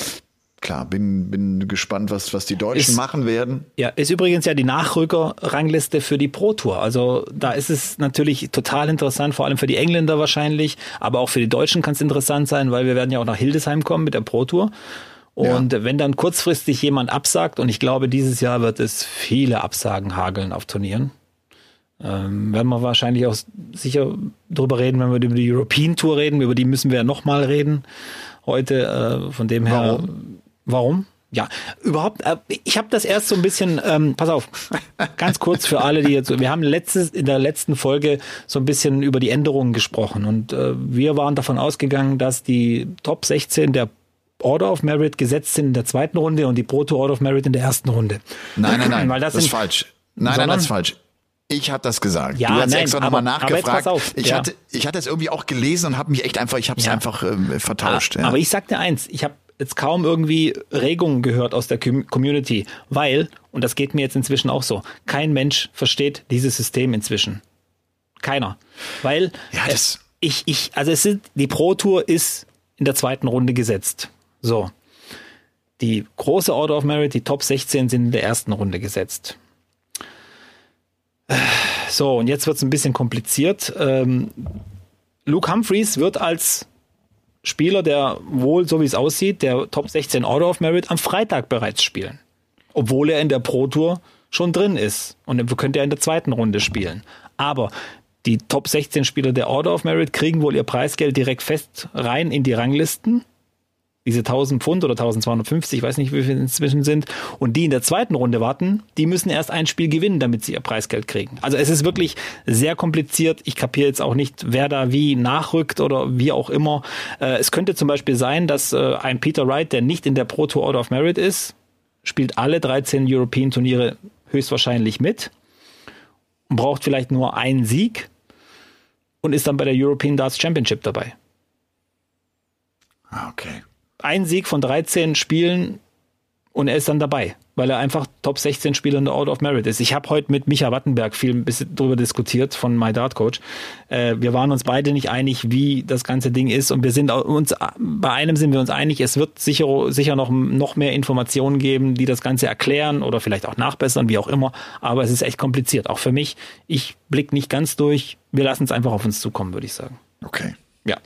Klar, bin bin gespannt, was was die Deutschen Ist- machen werden. Ja, ist übrigens ja die Nachrücker-Rangliste für die Pro Tour. Also da ist es natürlich total interessant, vor allem für die Engländer wahrscheinlich, aber auch für die Deutschen kann es interessant sein, weil wir werden ja auch nach Hildesheim kommen mit der Pro Tour. Und Ja. wenn dann kurzfristig jemand absagt, und ich glaube, dieses Jahr wird es viele Absagen hageln auf Turnieren, ähm, werden wir wahrscheinlich auch sicher drüber reden, wenn wir über die European Tour reden, über die müssen wir ja nochmal reden heute, äh, von dem her. Warum? Warum? Ja, überhaupt, äh, ich habe das erst so ein bisschen, ähm, pass auf, ganz kurz für alle, die jetzt, wir haben letztes, in der letzten Folge so ein bisschen über die Änderungen gesprochen und äh, wir waren davon ausgegangen, dass die Top sechzehn der Order of Merit gesetzt sind in der zweiten Runde und die Pro Tour Order of Merit in der ersten Runde. Nein, nein, nein, Weil das das ist sind- falsch. Nein, nein, sondern- das ist falsch. Ich habe das gesagt. Ja, du hast nein, extra aber- nochmal aber jetzt nachgefragt. pass auf, ich ja. hatte, ich hatte es irgendwie auch gelesen und habe mich echt einfach, ich habe es Ja. einfach ähm, vertauscht. Ah, ja. Aber ich sag dir eins, ich habe jetzt kaum irgendwie Regungen gehört aus der Com- Community, weil, und das geht mir jetzt inzwischen auch so, kein Mensch versteht dieses System inzwischen. Keiner. Weil Ja, das- äh, ich, ich, also es sind, die Pro Tour ist in der zweiten Runde gesetzt. So. Die große Order of Merit, die Top sechzehn sind in der ersten Runde gesetzt. So, und jetzt wird es ein bisschen kompliziert. Ähm, Luke Humphreys wird als Spieler, der wohl, so wie es aussieht, der Top sechzehn Order of Merit am Freitag bereits spielen. Obwohl er in der Pro Tour schon drin ist. Und dann könnte er in der zweiten Runde spielen. Aber die Top sechzehn Spieler der Order of Merit kriegen wohl ihr Preisgeld direkt fest rein in die Ranglisten. diese tausend Pfund oder eintausendzweihundertfünfzig, ich weiß nicht, wie viele inzwischen sind, und die in der zweiten Runde warten, die müssen erst ein Spiel gewinnen, damit sie ihr Preisgeld kriegen. Also es ist wirklich sehr kompliziert. Ich kapiere jetzt auch nicht, wer da wie nachrückt oder wie auch immer. Äh, es könnte zum Beispiel sein, dass äh, ein Peter Wright, der nicht in der Pro Tour Order of Merit ist, spielt alle dreizehn European Turniere höchstwahrscheinlich mit, braucht vielleicht nur einen Sieg und ist dann bei der European Darts Championship dabei. Okay. Ein Sieg von dreizehn Spielen und er ist dann dabei, weil er einfach Top sechzehn Spieler in der Order of Merit ist. Ich habe heute mit Micha Wattenberg viel ein bisschen drüber diskutiert von My Dart Coach. Äh, wir waren uns beide nicht einig, wie das ganze Ding ist, und wir sind uns, bei einem sind wir uns einig, es wird sicher, sicher noch, noch mehr Informationen geben, die das Ganze erklären oder vielleicht auch nachbessern, wie auch immer, aber es ist echt kompliziert, auch für mich. Ich blicke nicht ganz durch, wir lassen es einfach auf uns zukommen, würde ich sagen. Okay. Ja.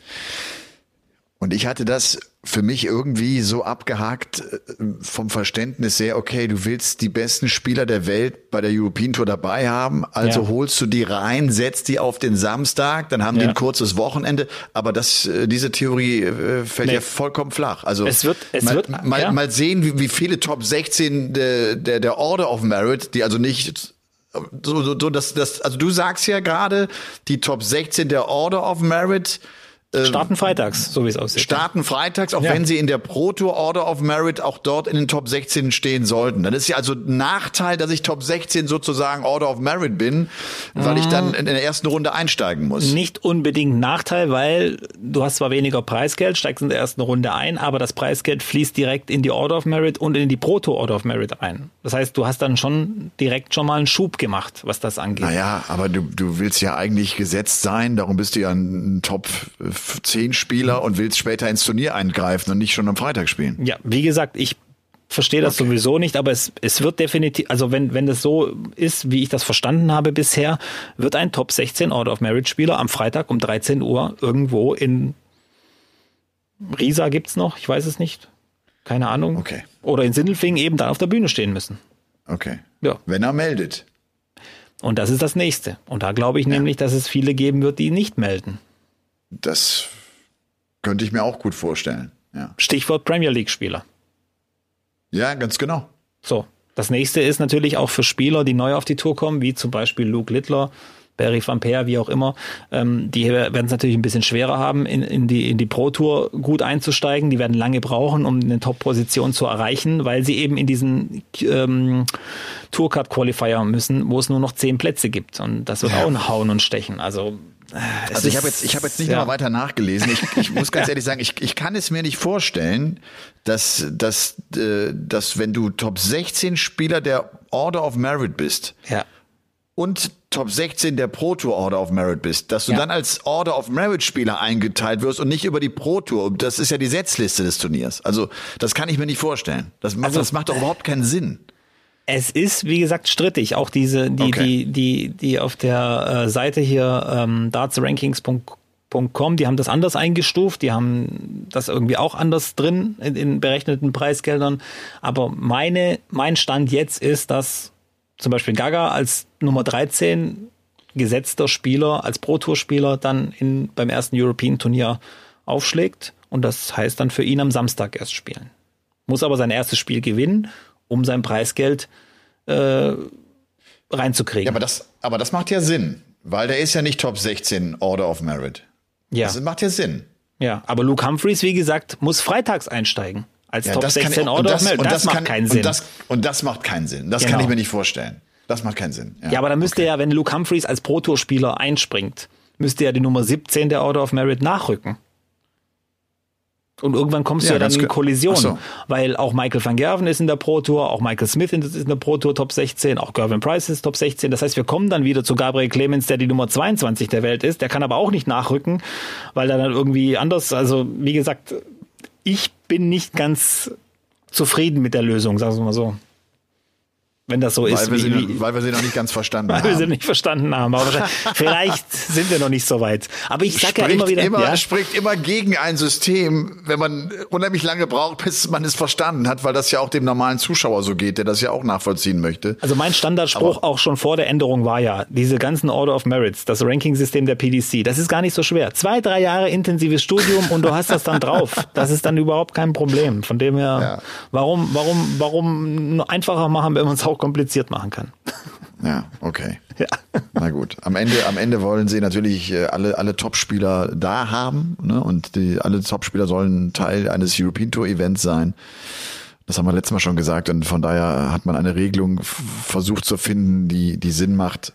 Und ich hatte das für mich irgendwie so abgehakt vom Verständnis her, okay, du willst die besten Spieler der Welt bei der European Tour dabei haben, also ja. holst du die rein, setzt die auf den Samstag, dann haben ja. die ein kurzes Wochenende, aber das, diese Theorie äh, fällt nee. ja vollkommen flach. Also es wird, es mal, wird, mal, ja. mal sehen, wie, wie viele Top sechzehn der, der, der Order of Merit, die also nicht so, so, so das, das, also du sagst ja gerade, die Top sechzehn der Order of Merit starten freitags, so wie es aussieht. Starten freitags, auch ja. wenn sie in der Pro Tour Order of Merit auch dort in den Top sechzehn stehen sollten. Dann ist ja also ein Nachteil, dass ich Top sechzehn sozusagen Order of Merit bin, weil mhm. ich dann in der ersten Runde einsteigen muss. Nicht unbedingt Nachteil, weil du hast zwar weniger Preisgeld, steigst in der ersten Runde ein, aber das Preisgeld fließt direkt in die Order of Merit und in die Pro Tour Order of Merit ein. Das heißt, du hast dann schon direkt schon mal einen Schub gemacht, was das angeht. Naja, aber du, du willst ja eigentlich gesetzt sein, darum bist du ja ein Top zehn Spieler und willst später ins Turnier eingreifen und nicht schon am Freitag spielen. Ja, wie gesagt, ich verstehe das okay. sowieso nicht, aber es, es wird definitiv, also wenn, wenn das so ist, wie ich das verstanden habe bisher, wird ein Top sechzehn Order of Merit Spieler am Freitag um dreizehn Uhr irgendwo in Riesa gibt's noch, ich weiß es nicht, keine Ahnung. Okay. Oder in Sindelfingen eben dann auf der Bühne stehen müssen. Okay. Ja. Wenn er meldet. Und das ist das Nächste. Und da glaube ich ja. nämlich, dass es viele geben wird, die nicht melden. Das könnte ich mir auch gut vorstellen. Ja. Stichwort Premier League Spieler. Ja, ganz genau. So, das nächste ist natürlich auch für Spieler, die neu auf die Tour kommen, wie zum Beispiel Luke Littler, Barry van Peer, wie auch immer. Ähm, die werden es natürlich ein bisschen schwerer haben, in, in die, in die Pro Tour gut einzusteigen. Die werden lange brauchen, um eine Top-Position zu erreichen, weil sie eben in diesen ähm, Tourcard Qualifier müssen, wo es nur noch zehn Plätze gibt. Und das wird ja. auch ein Hauen und Stechen. Also Es also ich habe jetzt, ich habe jetzt nicht ja. noch weiter nachgelesen. Ich, ich muss ganz ehrlich sagen, ich, ich kann es mir nicht vorstellen, dass, dass, äh, dass wenn du Top sechzehn Spieler der Order of Merit bist ja. und Top sechzehn der Pro Tour Order of Merit bist, dass du ja. dann als Order of Merit Spieler eingeteilt wirst und nicht über die Pro Tour. Das ist ja die Setzliste des Turniers. Also das kann ich mir nicht vorstellen. Das, also, das macht doch überhaupt keinen Sinn. Es ist, wie gesagt, strittig. Auch diese, die, okay. die, die, die auf der äh, Seite hier ähm, dartsrankings Punkt com, die haben das anders eingestuft. Die haben das irgendwie auch anders drin in, in berechneten Preisgeldern. Aber meine, mein Stand jetzt ist, dass zum Beispiel Gaga als Nummer dreizehn gesetzter Spieler, als Pro-Tour-Spieler dann in, beim ersten European-Turnier aufschlägt. Und das heißt dann für ihn am Samstag erst spielen. Muss aber sein erstes Spiel gewinnen, um sein Preisgeld äh, reinzukriegen. Ja, aber das, aber das macht ja Sinn, weil der ist ja nicht Top sechzehn Order of Merit. Ja. Das macht ja Sinn. Ja, aber Luke Humphreys, wie gesagt, muss freitags einsteigen als ja, Top sechzehn ich, Order das, of Merit. Das, das macht kann, keinen Sinn. Und das, und das macht keinen Sinn. Das genau. kann ich mir nicht vorstellen. Das macht keinen Sinn. Ja, ja aber dann müsste okay. ja, wenn Luke Humphreys als Pro-Tour-Spieler einspringt, müsste ja die Nummer siebzehn der Order of Merit nachrücken. Und irgendwann kommst ja, du ja dann in Kollision, so. Weil auch Michael van Gerwen ist in der Pro Tour, auch Michael Smith ist in der Pro Tour Top sechzehn, auch Gervin Price ist Top sechzehn. Das heißt, wir kommen dann wieder zu Gabriel Clemens, der die Nummer zweiundzwanzig der Welt ist. Der kann aber auch nicht nachrücken, weil er dann irgendwie anders, also wie gesagt, ich bin nicht ganz zufrieden mit der Lösung, sagen wir mal so. Wenn das so weil ist, wir wie, sie, wie, weil wir sie noch nicht ganz verstanden weil haben. wir sie nicht verstanden haben. Aber wahrscheinlich, vielleicht sind wir noch nicht so weit. Aber ich sage ja immer wieder, immer, ja, spricht immer gegen ein System, wenn man unheimlich lange braucht, bis man es verstanden hat, weil das ja auch dem normalen Zuschauer so geht, der das ja auch nachvollziehen möchte. also mein Standardspruch aber auch schon vor der Änderung war ja, diese ganzen Order of Merits, das Ranking-System der P D C, das ist gar nicht so schwer. Zwei, drei Jahre intensives Studium und du hast das dann drauf. Das ist dann überhaupt kein Problem. Von dem her, ja. warum, warum, warum einfacher machen, wenn man es auch kompliziert machen kann. Ja, okay. Ja. Na gut. Am Ende, am Ende wollen sie natürlich alle, alle Topspieler da haben, ne? Und die, alle Topspieler sollen Teil eines European Tour Events sein. Das haben wir letztes Mal schon gesagt. Und von daher hat man eine Regelung f- versucht zu finden, die, die Sinn macht.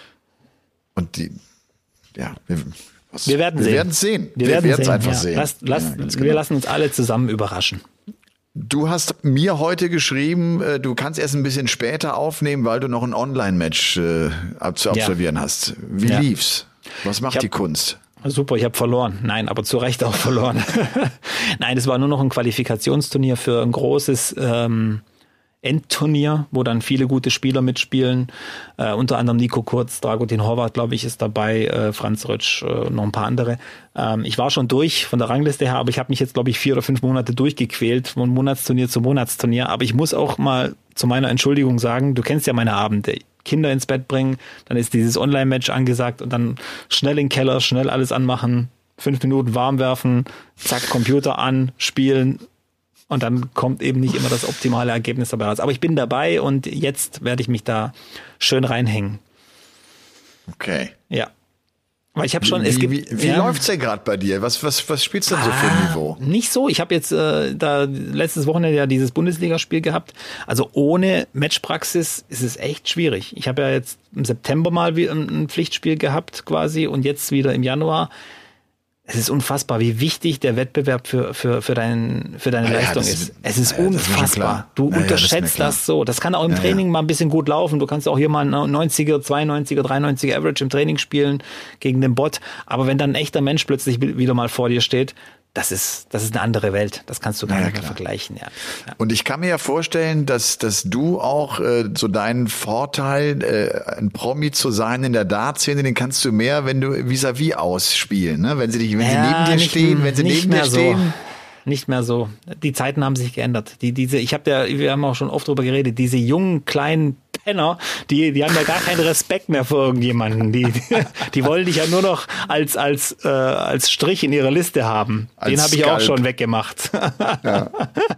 Und die, ja, wir, was, wir werden wir sehen. werden sehen. Wir, wir werden es sehen. einfach ja. sehen. Lass, lass, ja, wir genau. lassen uns alle zusammen überraschen. Du hast mir heute geschrieben, du kannst erst ein bisschen später aufnehmen, weil du noch ein Online-Match äh, zu absolvieren ja. hast. Wie ja. lief's? Was macht hab, die Kunst? Super, ich habe verloren. Nein, aber zu Recht auch verloren. Nein, es war nur noch ein Qualifikationsturnier für ein großes ähm, Endturnier, wo dann viele gute Spieler mitspielen. Äh, unter anderem Nico Kurz, Dragutin Horvath, glaube ich, ist dabei, äh, Franz Rötsch, äh, noch ein paar andere. Ähm, ich war schon durch von der Rangliste her, aber ich habe mich jetzt, glaube ich, vier oder fünf Monate durchgequält, von Monatsturnier zu Monatsturnier. Aber ich muss auch mal zu meiner Entschuldigung sagen, du kennst ja meine Abende. Kinder ins Bett bringen, dann ist dieses Online-Match angesagt und dann schnell in den Keller, schnell alles anmachen, fünf Minuten warm werfen, zack, Computer an, spielen. Und dann kommt eben nicht immer das optimale Ergebnis dabei raus. Aber ich bin dabei und jetzt werde ich mich da schön reinhängen. Okay. Ja. Weil ich habe schon, wie, es gibt, wie, wie ja, läuft's denn gerade bei dir? Was, was, was spielst du denn so für ein Niveau? Nicht so. Ich habe jetzt äh, da letztes Wochenende ja dieses Bundesligaspiel gehabt. Also ohne Matchpraxis ist es echt schwierig. Ich habe ja jetzt im September mal ein Pflichtspiel gehabt quasi und jetzt wieder im Januar. Es ist unfassbar, wie wichtig der Wettbewerb für für für dein für deine ja, Leistung ist, ist. Es ist ja, unfassbar. Du ja, unterschätzt ja, das, das so. Das kann auch im ja, Training ja. mal ein bisschen gut laufen. Du kannst auch hier mal einen neunziger, zweiundneunziger, dreiundneunziger Average im Training spielen gegen den Bot. Aber wenn dann ein echter Mensch plötzlich wieder mal vor dir steht, das ist, das ist eine andere Welt. Das kannst du gar ja, nicht mehr klar. vergleichen. Ja. Ja. Und ich kann mir ja vorstellen, dass, dass du auch äh, so deinen Vorteil, äh, ein Promi zu sein in der Dart-Szene, den kannst du mehr, wenn du vis-à-vis ausspielen, ne? Wenn sie dich, wenn Ja, sie neben dir nicht- stehen, wenn sie nicht neben dir mehr so. stehen. Nicht mehr so. Die Zeiten haben sich geändert. Die, diese, ich habe ja, wir haben auch schon oft drüber geredet, diese jungen, kleinen Penner, die, die haben ja gar keinen Respekt mehr vor irgendjemanden. Die, die, die wollen dich ja nur noch als, als, äh, als Strich in ihrer Liste haben. Als Den habe ich auch Skalp. schon weggemacht. Ja.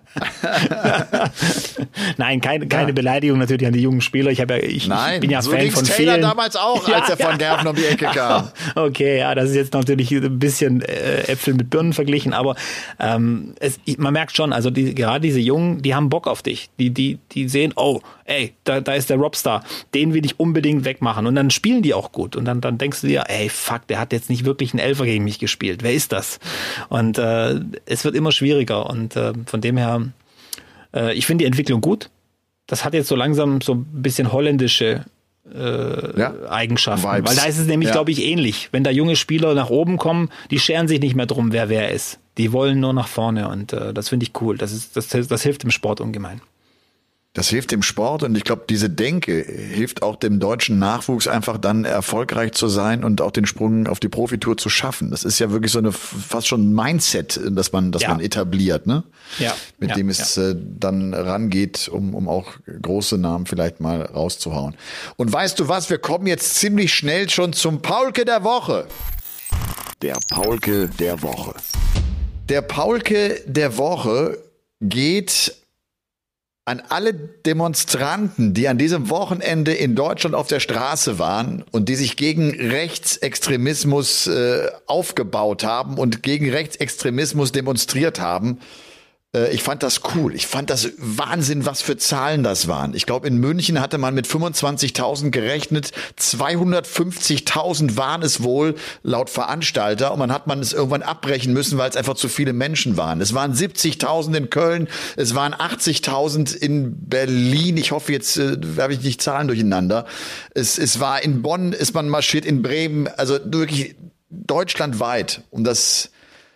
Nein, keine, keine Beleidigung natürlich an die jungen Spieler. Ich, hab ja, ich, Nein, ich bin ja so Fan ging's von Taylor vielen. damals auch, als er von Gerben um die Ecke kam. Okay, ja, das ist jetzt natürlich ein bisschen äh, Äpfel mit Birnen verglichen, aber ähm, es, ich, man merkt schon, also die, gerade diese Jungen, die haben Bock auf dich. Die, die, die sehen, oh, ey, da, da ist der Robstar, den will ich unbedingt wegmachen. Und dann spielen die auch gut. Und dann, dann denkst du dir, ey, fuck, der hat jetzt nicht wirklich einen Elfer gegen mich gespielt. Wer ist das? Und äh, es wird immer schwieriger. Und äh, von dem her, äh, ich finde die Entwicklung gut. Das hat jetzt so langsam so ein bisschen holländische Äh, Ja. Eigenschaften. Vibes. Weil da ist es nämlich, Ja. glaube ich, ähnlich. Wenn da junge Spieler nach oben kommen, die scheren sich nicht mehr drum, wer wer ist. Die wollen nur nach vorne und äh, das finde ich cool. Das ist, das, das hilft im Sport ungemein. Das hilft dem Sport und ich glaube, diese Denke hilft auch dem deutschen Nachwuchs einfach dann erfolgreich zu sein und auch den Sprung auf die Profitour zu schaffen. Das ist ja wirklich so eine fast schon ein Mindset, das man, das Ja. man etabliert, ne? Ja. Mit ja, dem es ja. äh, dann rangeht, um, um auch große Namen vielleicht mal rauszuhauen. Und weißt du was? Wir kommen jetzt ziemlich schnell schon zum Paulke der Woche. Der Paulke der Woche. Der Paulke der Woche geht an alle Demonstranten, die an diesem Wochenende in Deutschland auf der Straße waren und die sich gegen Rechtsextremismus äh, aufgebaut haben und gegen Rechtsextremismus demonstriert haben. Äh, ich fand das cool. Ich fand das Wahnsinn, was für Zahlen das waren. Ich glaube, in München hatte man mit fünfundzwanzigtausend gerechnet. zweihundertfünfzigtausend waren es wohl laut Veranstalter. Und man hat man es irgendwann abbrechen müssen, weil es einfach zu viele Menschen waren. Es waren siebzigtausend in Köln. Es waren achtzigtausend in Berlin. Ich hoffe, jetzt äh, habe ich nicht Zahlen durcheinander. Es, es war in Bonn, ist man marschiert, in Bremen. Also wirklich deutschlandweit. Und das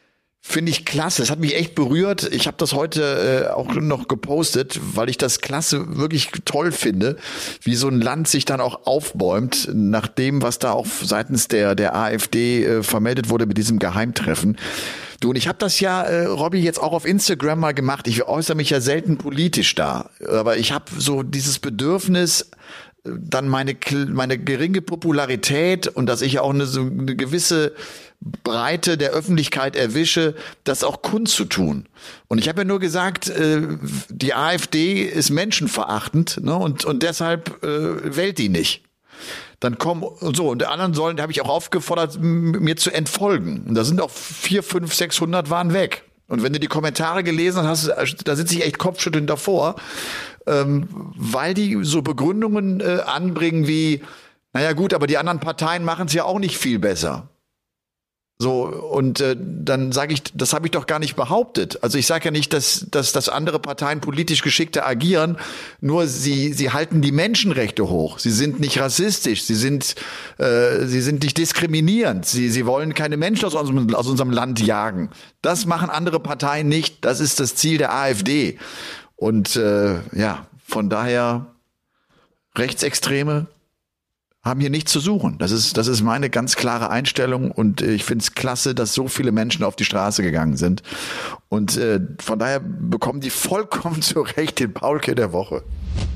Finde ich klasse. Das hat mich echt berührt. Ich habe das heute äh, auch noch gepostet, weil ich das klasse, wirklich toll finde, wie so ein Land sich dann auch aufbäumt, nach dem, was da auch seitens der der AfD äh, vermeldet wurde mit diesem Geheimtreffen. Du, und ich habe das ja, äh, Robby, jetzt auch auf Instagram mal gemacht. Ich äußere mich ja selten politisch da, aber ich habe so dieses Bedürfnis, dann meine meine geringe Popularität und dass ich auch eine so eine gewisse Breite der Öffentlichkeit erwische, das auch kundzutun. Und ich habe ja nur gesagt, äh, die AfD ist menschenverachtend, ne, und und deshalb äh, wählt die nicht. Dann kommen und so und der anderen sollen, da habe ich auch aufgefordert, mir zu entfolgen. Und da sind auch vier, fünf, sechshundert waren weg. Und wenn du die Kommentare gelesen hast, da sitze ich echt kopfschüttelnd davor, ähm, weil die so Begründungen äh, anbringen wie, naja gut, aber die anderen Parteien machen es ja auch nicht viel besser. So, und äh, dann sage ich, das habe ich doch gar nicht behauptet. Also ich sage ja nicht, dass, dass, dass andere Parteien politisch geschickter agieren, nur sie, sie halten die Menschenrechte hoch. Sie sind nicht rassistisch, sie sind, äh, sie sind nicht diskriminierend, sie, sie wollen keine Menschen aus unserem, aus unserem Land jagen. Das machen andere Parteien nicht, das ist das Ziel der AfD. Und äh, ja, von daher Rechtsextreme haben hier nichts zu suchen. Das ist, das ist meine ganz klare Einstellung und ich finde es klasse, dass so viele Menschen auf die Straße gegangen sind. Und äh, von daher bekommen die vollkommen zu Recht den Paulke der Woche.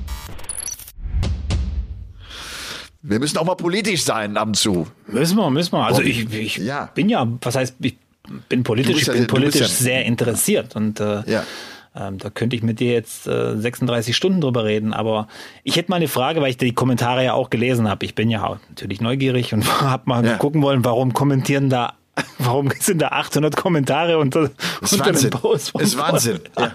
Wir müssen auch mal politisch sein ab und zu. Müssen wir, müssen wir. Also ich, ich ja. bin ja, was heißt, ich bin politisch, ich bin ja, politisch ja sehr interessiert und äh, ja. Ähm, da könnte ich mit dir jetzt äh, sechsunddreißig Stunden drüber reden, aber ich hätte mal eine Frage, weil ich die Kommentare ja auch gelesen habe. Ich bin ja natürlich neugierig und habe mal ja. gucken wollen, warum kommentieren da, warum sind da achthundert Kommentare unter, unter Wahnsinn. dem Post? Das ist Wahnsinn. Ja.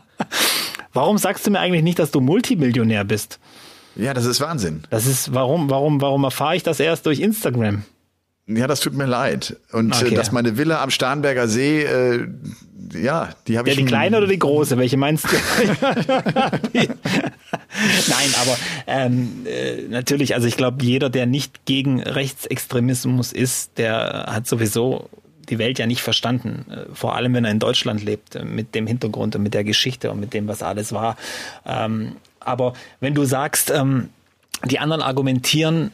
Warum sagst du mir eigentlich nicht, dass du Multimillionär bist? Ja, das ist Wahnsinn. Das ist, warum, warum, warum erfahre ich das erst durch Instagram? Ja, das tut mir leid. Und okay. äh, dass meine Villa am Starnberger See, äh, ja, die habe ja, ich. Die kleine oder die große? Welche meinst du? Nein, aber ähm, äh, natürlich, also ich glaube, jeder, der nicht gegen Rechtsextremismus ist, der hat sowieso die Welt ja nicht verstanden. Äh, vor allem, wenn er in Deutschland lebt, äh, mit dem Hintergrund und mit der Geschichte und mit dem, was alles war. Ähm, aber wenn du sagst, ähm, die anderen argumentieren,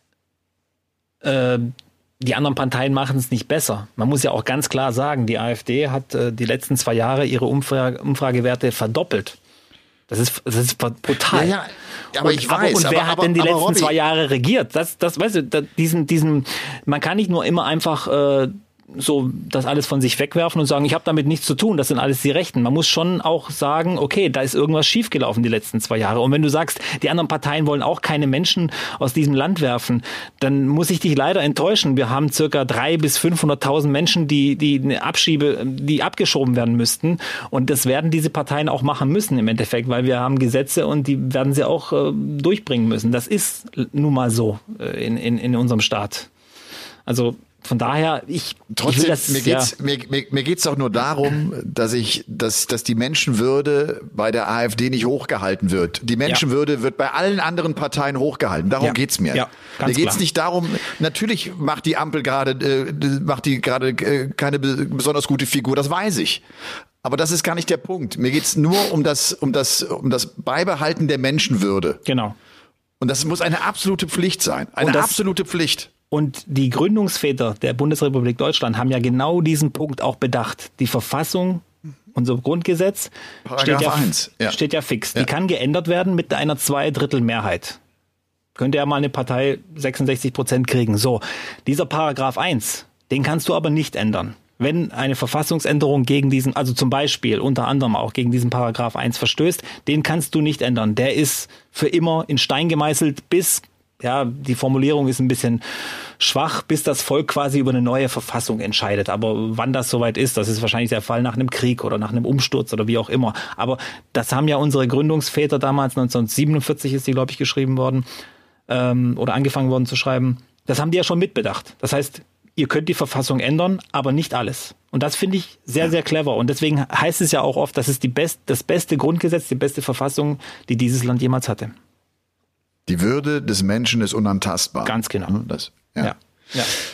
äh, die anderen Parteien machen es nicht besser. Man muss ja auch ganz klar sagen, die AfD hat äh, die letzten zwei Jahre ihre Umfrage, Umfragewerte verdoppelt. Das ist, das ist brutal. Ja, ja, aber und, ich weiß. Und wer aber, hat aber, denn die aber, letzten Robby, zwei Jahre regiert? Das, das, weißt du, da, diesen, diesen, man kann nicht nur immer einfach äh, so das alles von sich wegwerfen und sagen, ich habe damit nichts zu tun, das sind alles die Rechten. Man muss schon auch sagen, okay, da ist irgendwas schiefgelaufen die letzten zwei Jahre. Und wenn du sagst, die anderen Parteien wollen auch keine Menschen aus diesem Land werfen, dann muss ich dich leider enttäuschen. Wir haben circa drei bis fünfhunderttausend Menschen, die die eine Abschiebe, die abgeschoben werden müssten. Und das werden diese Parteien auch machen müssen im Endeffekt, weil wir haben Gesetze und die werden sie auch äh, durchbringen müssen. Das ist nun mal so äh, in, in, in unserem Staat. Also von daher, ich, Trotzdem, ich will das, mir geht's, ja. mir, mir, mir geht's doch nur darum, dass ich, dass, dass die Menschenwürde bei der AfD nicht hochgehalten wird. Die Menschenwürde ja. wird bei allen anderen Parteien hochgehalten. Darum ja. geht's mir. Ja, mir geht's klar. nicht darum, natürlich macht die Ampel gerade, äh, macht die gerade äh, keine besonders gute Figur, das weiß ich. Aber das ist gar nicht der Punkt. Mir geht's nur um das, um das, um das Beibehalten der Menschenwürde. Genau. Und das muss eine absolute Pflicht sein. Eine das, absolute Pflicht. Und die Gründungsväter der Bundesrepublik Deutschland haben ja genau diesen Punkt auch bedacht. Die Verfassung, unser Grundgesetz, steht ja, eins, ja. steht ja fix. Ja. Die kann geändert werden mit einer Zweidrittelmehrheit. Könnte ja mal eine Partei sechsundsechzig Prozent kriegen. So, dieser Paragraph eins, den kannst du aber nicht ändern. Wenn eine Verfassungsänderung gegen diesen, also zum Beispiel unter anderem auch gegen diesen Paragraph eins verstößt, den kannst du nicht ändern. Der ist für immer in Stein gemeißelt, bis, ja, die Formulierung ist ein bisschen schwach, bis das Volk quasi über eine neue Verfassung entscheidet. Aber wann das soweit ist, das ist wahrscheinlich der Fall nach einem Krieg oder nach einem Umsturz oder wie auch immer. Aber das haben ja unsere Gründungsväter damals, neunzehnhundertsiebenundvierzig ist die, glaube ich, geschrieben worden, ähm, oder angefangen worden zu schreiben. Das haben die ja schon mitbedacht. Das heißt, ihr könnt die Verfassung ändern, aber nicht alles. Und das finde ich sehr, sehr clever. Und deswegen heißt es ja auch oft, das ist die best, das beste Grundgesetz, die beste Verfassung, die dieses Land jemals hatte. Die Würde des Menschen ist unantastbar. Ganz genau. Das, ja. Ja. Ja.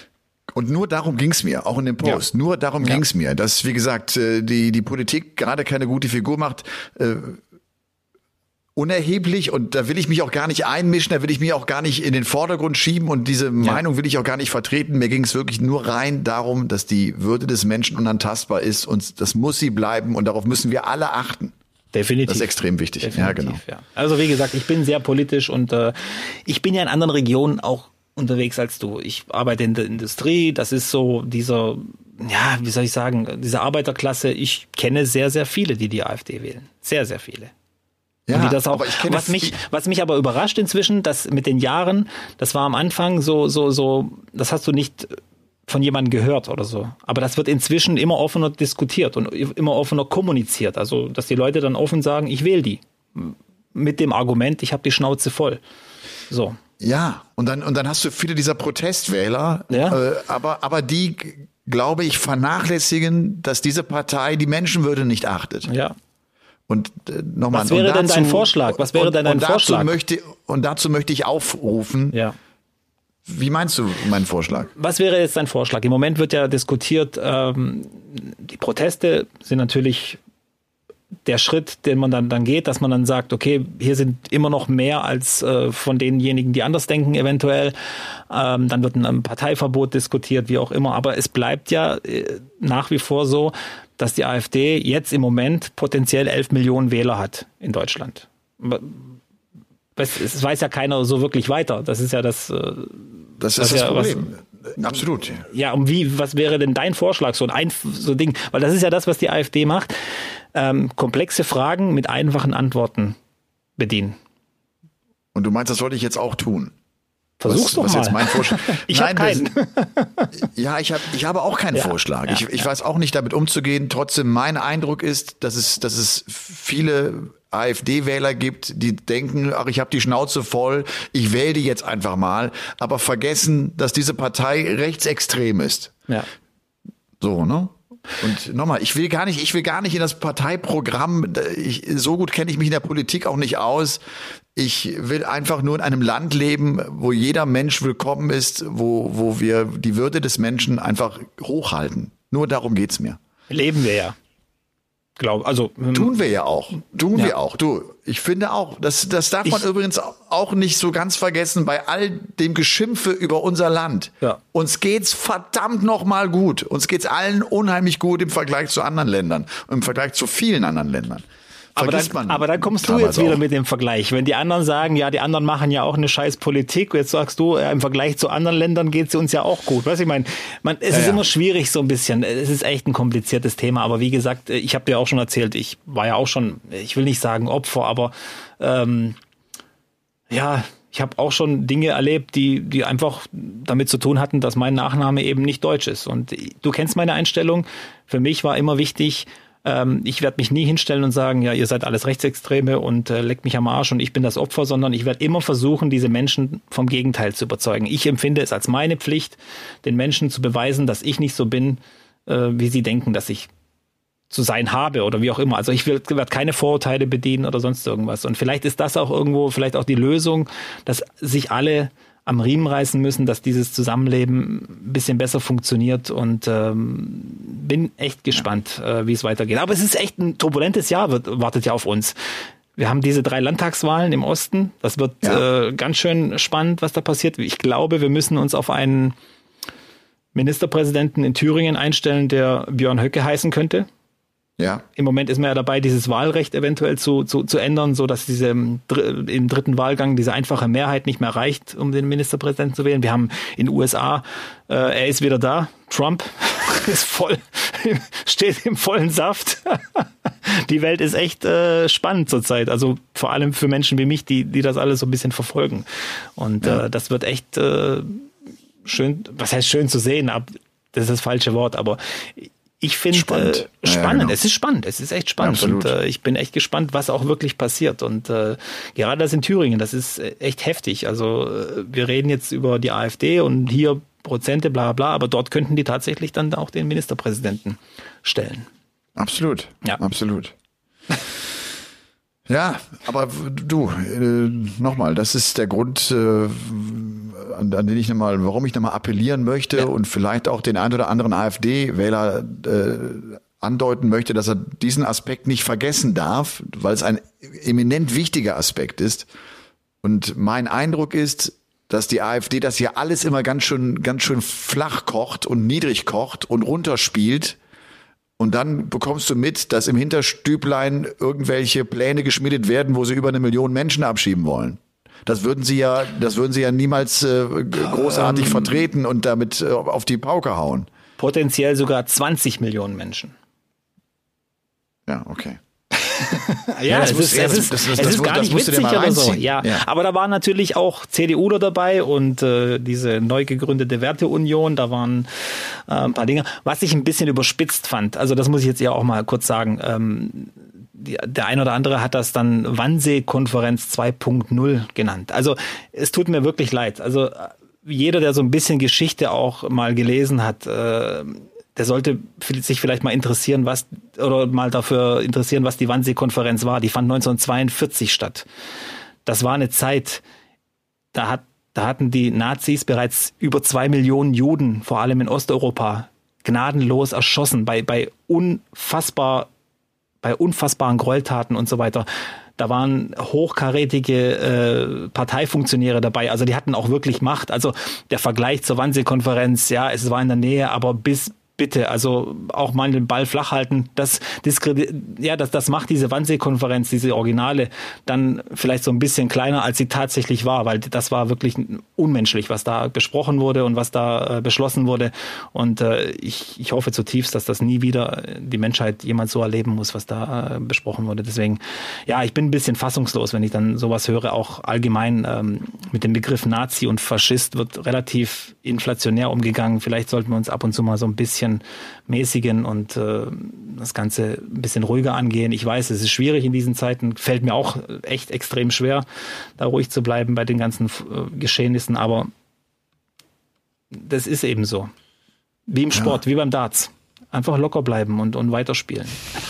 Und nur darum ging's mir, auch in dem Post. Ja. Nur darum ja. ging's mir, dass, wie gesagt, die, die Politik gerade keine gute Figur macht. Äh, unerheblich, und da will ich mich auch gar nicht einmischen, da will ich mich auch gar nicht in den Vordergrund schieben und diese ja. Meinung will ich auch gar nicht vertreten. Mir ging es wirklich nur rein darum, dass die Würde des Menschen unantastbar ist und das muss sie bleiben und darauf müssen wir alle achten. Definitiv. Das ist extrem wichtig. Definitiv, ja, genau. Ja. Also wie gesagt, ich bin sehr politisch und äh, ich bin ja in anderen Regionen auch unterwegs als du. Ich arbeite in der Industrie, das ist so dieser, ja, wie soll ich sagen, diese Arbeiterklasse. Ich kenne sehr, sehr viele, die die AfD wählen. Sehr, sehr viele. Ja, die das auch, aber ich kenne was mich, was mich aber überrascht inzwischen, dass mit den Jahren, das war am Anfang so, so, so, das hast du nicht von jemandem gehört oder so. Aber das wird inzwischen immer offener diskutiert und immer offener kommuniziert. Also, dass die Leute dann offen sagen, ich wähle die. Mit dem Argument, ich habe die Schnauze voll. So. Ja, und dann, und dann hast du viele dieser Protestwähler, ja. äh, aber, aber die, glaube ich, vernachlässigen, dass diese Partei die Menschenwürde nicht achtet. Ja. Und äh, nochmal. Was wäre dazu, denn dein Vorschlag? Was wäre und, denn dein und dazu Vorschlag? Möchte, und dazu möchte ich aufrufen. Ja. Wie meinst du meinen Vorschlag? Was wäre jetzt dein Vorschlag? Im Moment wird ja diskutiert, ähm, die Proteste sind natürlich der Schritt, den man dann, dann geht, dass man dann sagt, okay, hier sind immer noch mehr als äh, von denjenigen, die anders denken eventuell. Ähm, dann wird ein Parteiverbot diskutiert, wie auch immer. Aber es bleibt ja äh, nach wie vor so, dass die AfD jetzt im Moment potenziell elf Millionen Wähler hat in Deutschland. Es weiß ja keiner so wirklich weiter. Das ist ja das. Äh, das ist das ja Problem. Was, Absolut. Ja, und wie, was wäre denn dein Vorschlag? So ein, ein so Ding, weil das ist ja das, was die AfD macht. Ähm, komplexe Fragen mit einfachen Antworten bedienen. Und du meinst, das sollte ich jetzt auch tun? Versuch's doch was mal. Jetzt mein Vorschlag. Ich habe keinen. Ja, ich habe ich habe auch keinen ja, Vorschlag. Ja, ich ich ja. weiß auch nicht, damit umzugehen. Trotzdem, mein Eindruck ist, dass es, dass es viele AfD-Wähler gibt, die denken, ach, ich habe die Schnauze voll, ich wähle die jetzt einfach mal, aber vergessen, dass diese Partei rechtsextrem ist. Ja. So, ne? Und nochmal, ich will gar nicht, ich will gar nicht in das Parteiprogramm, ich, so gut kenne ich mich in der Politik auch nicht aus. Ich will einfach nur in einem Land leben, wo jeder Mensch willkommen ist, wo, wo wir die Würde des Menschen einfach hochhalten. Nur darum geht's mir. Leben wir ja. Glaub, also tun wir ja auch. Tun ja. wir auch. Du, ich finde auch, das, das darf man ich, übrigens auch nicht so ganz vergessen bei all dem Geschimpfe über unser Land. Ja. Uns geht's verdammt noch mal gut. Uns geht's allen unheimlich gut im Vergleich zu anderen Ländern, im Vergleich zu vielen anderen Ländern. Aber dann, aber dann kommst du jetzt wieder auch mit dem Vergleich. Wenn die anderen sagen, ja, die anderen machen ja auch eine scheiß Politik, jetzt sagst du, ja, im Vergleich zu anderen Ländern geht es uns ja auch gut. Weißt du, ich meine, man, es ja, ist ja. immer schwierig so ein bisschen. Es ist echt ein kompliziertes Thema. Aber wie gesagt, ich habe dir auch schon erzählt, ich war ja auch schon, ich will nicht sagen Opfer, aber ähm, ja, ich habe auch schon Dinge erlebt, die, die einfach damit zu tun hatten, dass mein Nachname eben nicht deutsch ist. Und du kennst meine Einstellung. Für mich war immer wichtig, ich werde mich nie hinstellen und sagen, ja, ihr seid alles Rechtsextreme und äh, leckt mich am Arsch und ich bin das Opfer, sondern ich werde immer versuchen, diese Menschen vom Gegenteil zu überzeugen. Ich empfinde es als meine Pflicht, den Menschen zu beweisen, dass ich nicht so bin, äh, wie sie denken, dass ich zu sein habe oder wie auch immer. Also ich werde keine Vorurteile bedienen oder sonst irgendwas. Und vielleicht ist das auch irgendwo, vielleicht auch die Lösung, dass sich alle am Riemen reißen müssen, dass dieses Zusammenleben ein bisschen besser funktioniert und ähm, bin echt gespannt, ja. äh, wie es weitergeht. Aber es ist echt ein turbulentes Jahr, wird, wartet ja auf uns. Wir haben diese drei Landtagswahlen im Osten. Das wird ja. äh, ganz schön spannend, was da passiert. Ich glaube, wir müssen uns auf einen Ministerpräsidenten in Thüringen einstellen, der Björn Höcke heißen könnte. Ja. Im Moment ist man ja dabei, dieses Wahlrecht eventuell zu, zu, zu ändern, so dass diese im dritten Wahlgang diese einfache Mehrheit nicht mehr reicht, um den Ministerpräsidenten zu wählen. Wir haben in den U S A, äh, er ist wieder da, Trump ist voll, steht im vollen Saft. Die Welt ist echt äh, spannend zurzeit, also vor allem für Menschen wie mich, die, die das alles so ein bisschen verfolgen. Und ja. äh, das wird echt äh, schön, was heißt schön zu sehen, ab, das ist das falsche Wort, aber ich finde spannend. Äh, spannend. Ja, genau. Es ist spannend. Es ist echt spannend. Ja, und äh, ich bin echt gespannt, was auch wirklich passiert. Und äh, gerade das in Thüringen, das ist echt heftig. Also äh, wir reden jetzt über die AfD und hier Prozente, bla bla, aber dort könnten die tatsächlich dann auch den Ministerpräsidenten stellen. Absolut. Ja. Absolut. Ja, aber du, äh, nochmal, das ist der Grund, äh, an, an den ich nochmal, warum ich nochmal appellieren möchte ja. und vielleicht auch den ein oder anderen AfD-Wähler äh, andeuten möchte, dass er diesen Aspekt nicht vergessen darf, weil es ein eminent wichtiger Aspekt ist. Und mein Eindruck ist, dass die AfD das hier alles immer ganz schön, ganz schön flach kocht und niedrig kocht und runterspielt. Und dann bekommst du mit, dass im Hinterstüblein irgendwelche Pläne geschmiedet werden, wo sie über eine Million Menschen abschieben wollen. Das würden sie ja, das würden sie ja niemals äh, großartig ähm, vertreten und damit äh, auf die Pauke hauen. Potenziell sogar zwanzig Millionen Menschen. Ja, okay. ja, ja es ist, es ist, das, das, es das, ist gar nicht witzig oder so. Ja. ja, aber da war natürlich auch CDUler dabei und äh, diese neu gegründete Werteunion, da waren äh, ein paar Dinge. Was ich ein bisschen überspitzt fand, also das muss ich jetzt ja auch mal kurz sagen, ähm, die, der ein oder andere hat das dann Wannsee-Konferenz zwei Punkt null genannt. Also es tut mir wirklich leid. Also jeder, der so ein bisschen Geschichte auch mal gelesen hat, äh, der sollte sich vielleicht mal interessieren, was oder mal dafür interessieren, was die Wannsee-Konferenz war. Die fand neunzehnhundertzweiundvierzig statt. Das war eine Zeit, da hat, da hatten die Nazis bereits über zwei Millionen Juden, vor allem in Osteuropa, gnadenlos erschossen bei bei unfassbar bei unfassbaren Gräueltaten und so weiter. Da waren hochkarätige äh, Parteifunktionäre dabei, also die hatten auch wirklich Macht. Also der Vergleich zur Wannsee-Konferenz, ja, es war in der Nähe, aber bis bitte, also auch mal den Ball flach halten, das diskredi- ja, das, das macht diese Wannsee-Konferenz, diese Originale, dann vielleicht so ein bisschen kleiner, als sie tatsächlich war, weil das war wirklich unmenschlich, was da besprochen wurde und was da äh, beschlossen wurde. Und äh, ich, ich hoffe zutiefst, dass das nie wieder die Menschheit jemals so erleben muss, was da äh, besprochen wurde. Deswegen, ja, ich bin ein bisschen fassungslos, wenn ich dann sowas höre. Auch allgemein ähm, mit dem Begriff Nazi und Faschist wird relativ inflationär umgegangen. Vielleicht sollten wir uns ab und zu mal so ein bisschen mäßigen und äh, das Ganze ein bisschen ruhiger angehen. Ich weiß, es ist schwierig in diesen Zeiten, fällt mir auch echt extrem schwer, da ruhig zu bleiben bei den ganzen äh, Geschehnissen, aber das ist eben so. Wie im Sport, ja. wie beim Darts. Einfach locker bleiben und, und weiterspielen.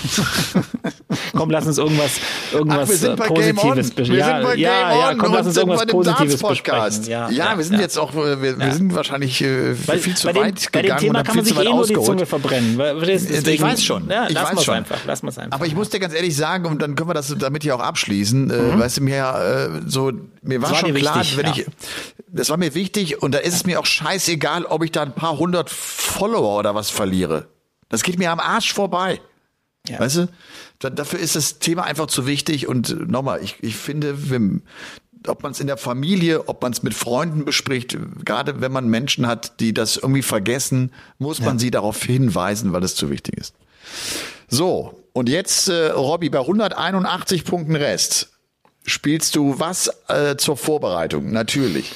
Komm, lass uns irgendwas, irgendwas Ach, wir sind bei Positives besprechen. Wir sind bei Game ja, On ja, komm, lass uns irgendwas Positives besprechen. Ja, ja, ja, wir sind ja. jetzt auch, wir, wir ja. sind wahrscheinlich äh, bei, viel zu bei dem, weit bei gegangen dem Thema und kann man viel sich zu weit eh nur ausgeholt. die Zunge verbrennen. Deswegen, ich weiß schon. Ja, ich lass weiß schon. Einfach, lass mal's einfach. Aber ich muss dir ganz ehrlich sagen, und dann können wir das damit ja auch abschließen, mhm. äh, weißt du, mir äh, so, mir war, war schon klar, wichtig, wenn ja. ich, das war mir wichtig und da ist es mir auch scheißegal, ob ich da ein paar hundert Follower oder was verliere. Das geht mir am Arsch vorbei. Ja. Weißt du? Da, dafür ist das Thema einfach zu wichtig. Und nochmal, ich, ich finde, wenn, ob man es in der Familie, ob man es mit Freunden bespricht, gerade wenn man Menschen hat, die das irgendwie vergessen, muss man ja. sie darauf hinweisen, weil es zu wichtig ist. So, und jetzt, äh, Robby, bei hunderteinundachtzig Punkten Rest spielst du was äh, zur Vorbereitung? Natürlich.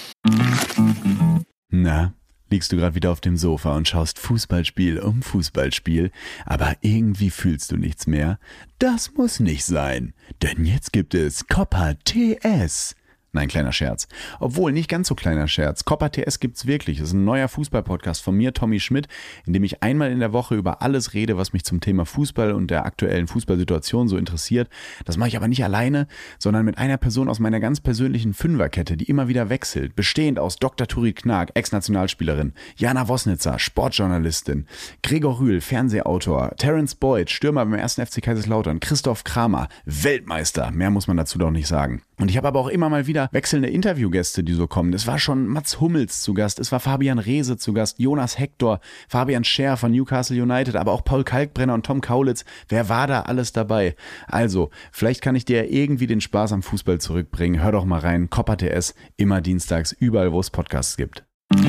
Na? Liegst du gerade wieder auf dem Sofa und schaust Fußballspiel um Fußballspiel, aber irgendwie fühlst du nichts mehr? Das muss nicht sein, denn jetzt gibt es Copa T S. Nein, kleiner Scherz. Obwohl, nicht ganz so kleiner Scherz. Copa T S gibt's wirklich. Das ist ein neuer Fußball-Podcast von mir, Tommy Schmidt, in dem ich einmal in der Woche über alles rede, was mich zum Thema Fußball und der aktuellen Fußballsituation so interessiert. Das mache ich aber nicht alleine, sondern mit einer Person aus meiner ganz persönlichen Fünferkette, die immer wieder wechselt. Bestehend aus Doktor Turit Knag, Ex-Nationalspielerin, Jana Wosnitzer, Sportjournalistin, Gregor Rühl, Fernsehautor, Terence Boyd, Stürmer beim ersten F C Kaiserslautern, Christoph Kramer, Weltmeister. Mehr muss man dazu doch nicht sagen. Und ich habe aber auch immer mal wieder wechselnde Interviewgäste, die so kommen. Es war schon Mats Hummels zu Gast, es war Fabian Reese zu Gast, Jonas Hector, Fabian Scher von Newcastle United, aber auch Paul Kalkbrenner und Tom Kaulitz. Wer war da alles dabei? Also, vielleicht kann ich dir irgendwie den Spaß am Fußball zurückbringen. Hör doch mal rein, Copa T S, immer dienstags, überall, wo es Podcasts gibt.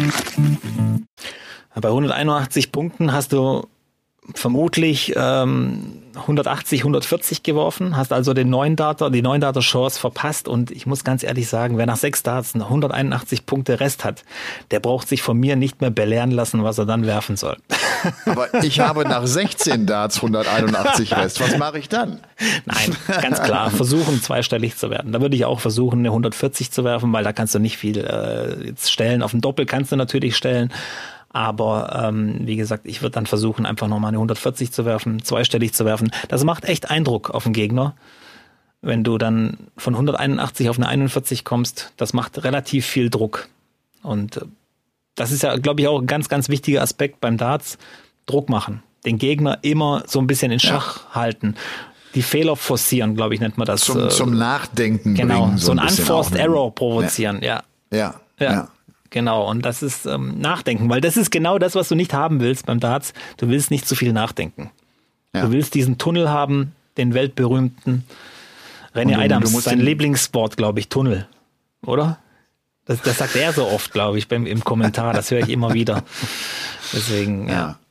Bei hunderteinundachtzig Punkten hast du vermutlich ähm, hundertachtzig, hundertvierzig geworfen, hast also den neun Darter, die neun Darter Chance verpasst und ich muss ganz ehrlich sagen, wer nach sechs Darts hunderteinundachtzig Punkte Rest hat, der braucht sich von mir nicht mehr belehren lassen, was er dann werfen soll. Aber ich habe nach sechzehn Darts hunderteinundachtzig Rest, was mache ich dann? Nein, ganz klar, versuchen zweistellig zu werden. Da würde ich auch versuchen, eine hundertvierzig zu werfen, weil da kannst du nicht viel äh, jetzt stellen. Auf dem Doppel kannst du natürlich stellen. Aber ähm, wie gesagt, ich würde dann versuchen, einfach nochmal eine hundertvierzig zu werfen, zweistellig zu werfen. Das macht echt Eindruck auf den Gegner. Wenn du dann von hunderteinundachtzig auf eine einundvierzig kommst, das macht relativ viel Druck. Und das ist ja, glaube ich, auch ein ganz, ganz wichtiger Aspekt beim Darts. Druck machen. Den Gegner immer so ein bisschen in Schach ja. halten. Die Fehler forcieren, glaube ich, nennt man das. Zum, äh, zum Nachdenken genau, bringen. So, so ein, ein Unforced Error provozieren, ja. Ja. Ja. ja. ja. Genau, und das ist ähm, Nachdenken, weil das ist genau das, was du nicht haben willst beim Darts. Du willst nicht zu viel nachdenken. Ja. Du willst diesen Tunnel haben, den weltberühmten René Adams, sein Lieblingssport, glaube ich, Tunnel, oder? Das, das sagt er so oft, glaube ich, beim, im Kommentar. Das höre ich immer wieder. Deswegen, ja. ja.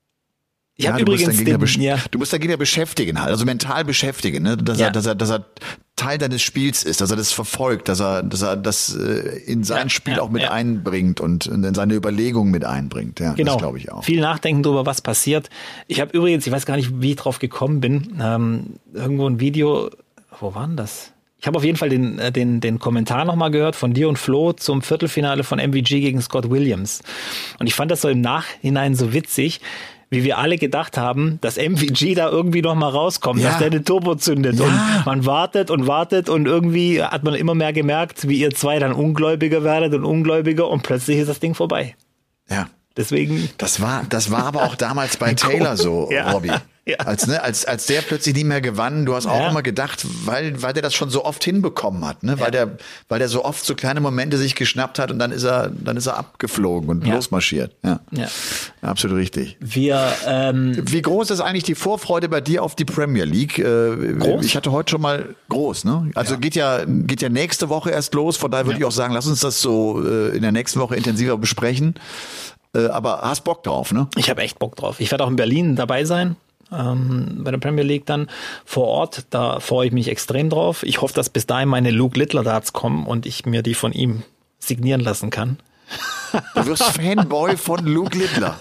Ich ja, habe übrigens den, den, besch- ja. Du musst den Gegner beschäftigen, halt, also mental beschäftigen, ne? dass, ja. er, dass, er, dass er Teil deines Spiels ist, dass er das verfolgt, dass er, dass er das in sein ja, Spiel ja, auch mit ja. einbringt und in seine Überlegungen mit einbringt. Ja, genau. Das glaube ich auch. Viel nachdenken darüber, was passiert. Ich habe übrigens, ich weiß gar nicht, wie ich drauf gekommen bin, ähm, irgendwo ein Video, wo war denn das? Ich habe auf jeden Fall den, den, den Kommentar nochmal gehört von dir und Flo zum Viertelfinale von M V G gegen Scott Williams. Und ich fand das so im Nachhinein so witzig, wie wir alle gedacht haben, dass M V G da irgendwie noch mal rauskommt, ja. dass der den Turbo zündet. Ja. Und man wartet und wartet und irgendwie hat man immer mehr gemerkt, wie ihr zwei dann ungläubiger werdet und ungläubiger und plötzlich ist das Ding vorbei. Ja. Deswegen. Das war, das war aber auch damals bei Taylor so, ja. Robbie. Ja. Als, ne, als, als der plötzlich nicht mehr gewann, du hast auch ja. immer gedacht, weil, weil der das schon so oft hinbekommen hat, ne, weil ja. der, weil der so oft so kleine Momente sich geschnappt hat und dann ist er, dann ist er abgeflogen und ja. losmarschiert. Ja. ja. Absolut richtig. Wir, ähm, Wie groß ist eigentlich die Vorfreude bei dir auf die Premier League? Äh, groß? Ich hatte heute schon mal groß, ne? Also ja. geht ja, geht ja nächste Woche erst los, von daher würde ja. ich auch sagen, lass uns das so äh, in der nächsten Woche intensiver besprechen. Äh, aber hast Bock drauf, ne? Ich habe echt Bock drauf. Ich werde auch in Berlin dabei sein. Ähm, bei der Premier League dann vor Ort, da freue ich mich extrem drauf. Ich hoffe, dass bis dahin meine Luke Littler Darts kommen und ich mir die von ihm signieren lassen kann. Du wirst Fanboy von Luke Littler.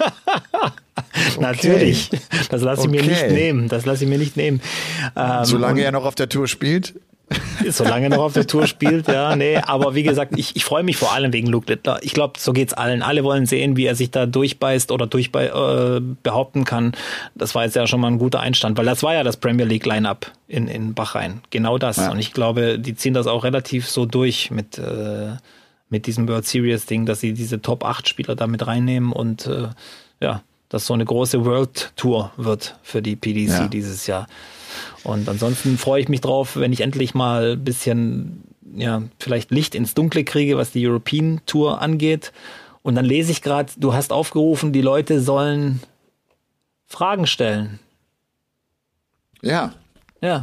Okay. Natürlich. Das lasse ich okay. mir nicht nehmen. Das lasse ich mir nicht nehmen. Ähm, Solange er noch auf der Tour spielt? Solange er noch auf der Tour spielt, ja, nee. Aber wie gesagt, ich, ich freue mich vor allem wegen Luke Littler. Ich glaube, so geht's allen. Alle wollen sehen, wie er sich da durchbeißt oder durch äh, behaupten kann. Das war jetzt ja schon mal ein guter Einstand, weil das war ja das Premier League Line-Up in, in Bahrain. Genau das. Ja. Und ich glaube, die ziehen das auch relativ so durch mit, äh, mit diesem World Series Ding, dass sie diese Top acht Spieler da mit reinnehmen und äh, ja, dass so eine große World Tour wird für die P D C ja. dieses Jahr. Und ansonsten freue ich mich drauf, wenn ich endlich mal ein bisschen, ja, vielleicht Licht ins Dunkle kriege, was die European Tour angeht. Und dann lese ich gerade, du hast aufgerufen, die Leute sollen Fragen stellen. Ja. Ja.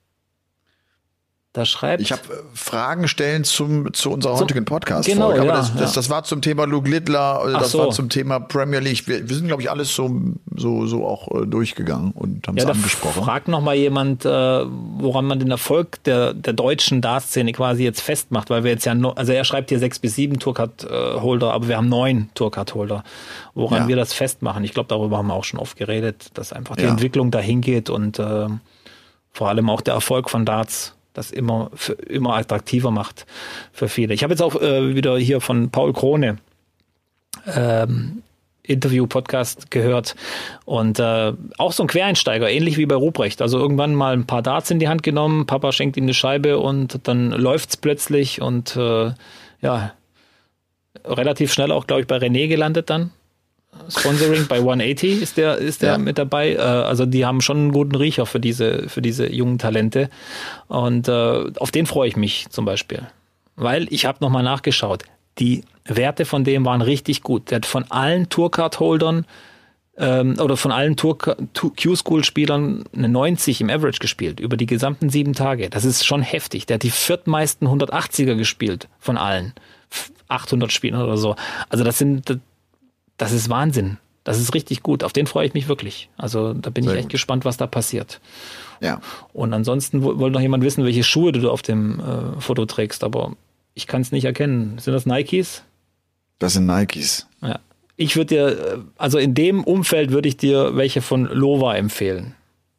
Da schreibt. Ich habe Fragen stellen zum zu unserer zum, heutigen Podcast-Folge. Genau, aber ja, das, das, ja. das war zum Thema Luke Littler, Ach das so. war zum Thema Premier League. Wir, wir sind, glaube ich, alles so, so, so auch äh, durchgegangen und haben es ja, angesprochen. Fragt noch mal jemand, äh, woran man den Erfolg der, der deutschen Dartszene quasi jetzt festmacht, weil wir jetzt ja, no, also er schreibt hier sechs bis sieben Tourcard-Holder, aber wir haben neun Tourcard-Holder. Woran ja. wir das festmachen? Ich glaube, darüber haben wir auch schon oft geredet, dass einfach die ja. Entwicklung dahin geht und äh, vor allem auch der Erfolg von Darts das immer für, immer attraktiver macht für viele. Ich habe jetzt auch äh, wieder hier von Paul Krone ähm, Interview-Podcast gehört und äh, auch so ein Quereinsteiger, ähnlich wie bei Ruprecht. Also irgendwann mal ein paar Darts in die Hand genommen, Papa schenkt ihm eine Scheibe und dann läuft's plötzlich und äh, ja, relativ schnell auch, glaube ich, bei René gelandet dann. Sponsoring bei hundertachtzig ist der ist der ja. mit dabei. Also die haben schon einen guten Riecher für diese für diese jungen Talente und äh, auf den freue ich mich zum Beispiel, weil ich habe nochmal nachgeschaut. Die Werte von dem waren richtig gut. Der hat von allen Tourcard-Holdern ähm, oder von allen Q-School-Spielern eine neunzig im Average gespielt über die gesamten sieben Tage. Das ist schon heftig. Der hat die viertmeisten hundertachtziger gespielt von allen achthundert Spielern oder so. Also das sind Das ist Wahnsinn. Das ist richtig gut. Auf den freue ich mich wirklich. Also da bin Sehr ich echt gut. gespannt, was da passiert. Ja. Und ansonsten wollte noch jemand wissen, welche Schuhe du auf dem äh, Foto trägst. Aber ich kann es nicht erkennen. Sind das Nikes? Das sind Nikes. Ja. Ich würde dir, also in dem Umfeld würde ich dir welche von Lova empfehlen.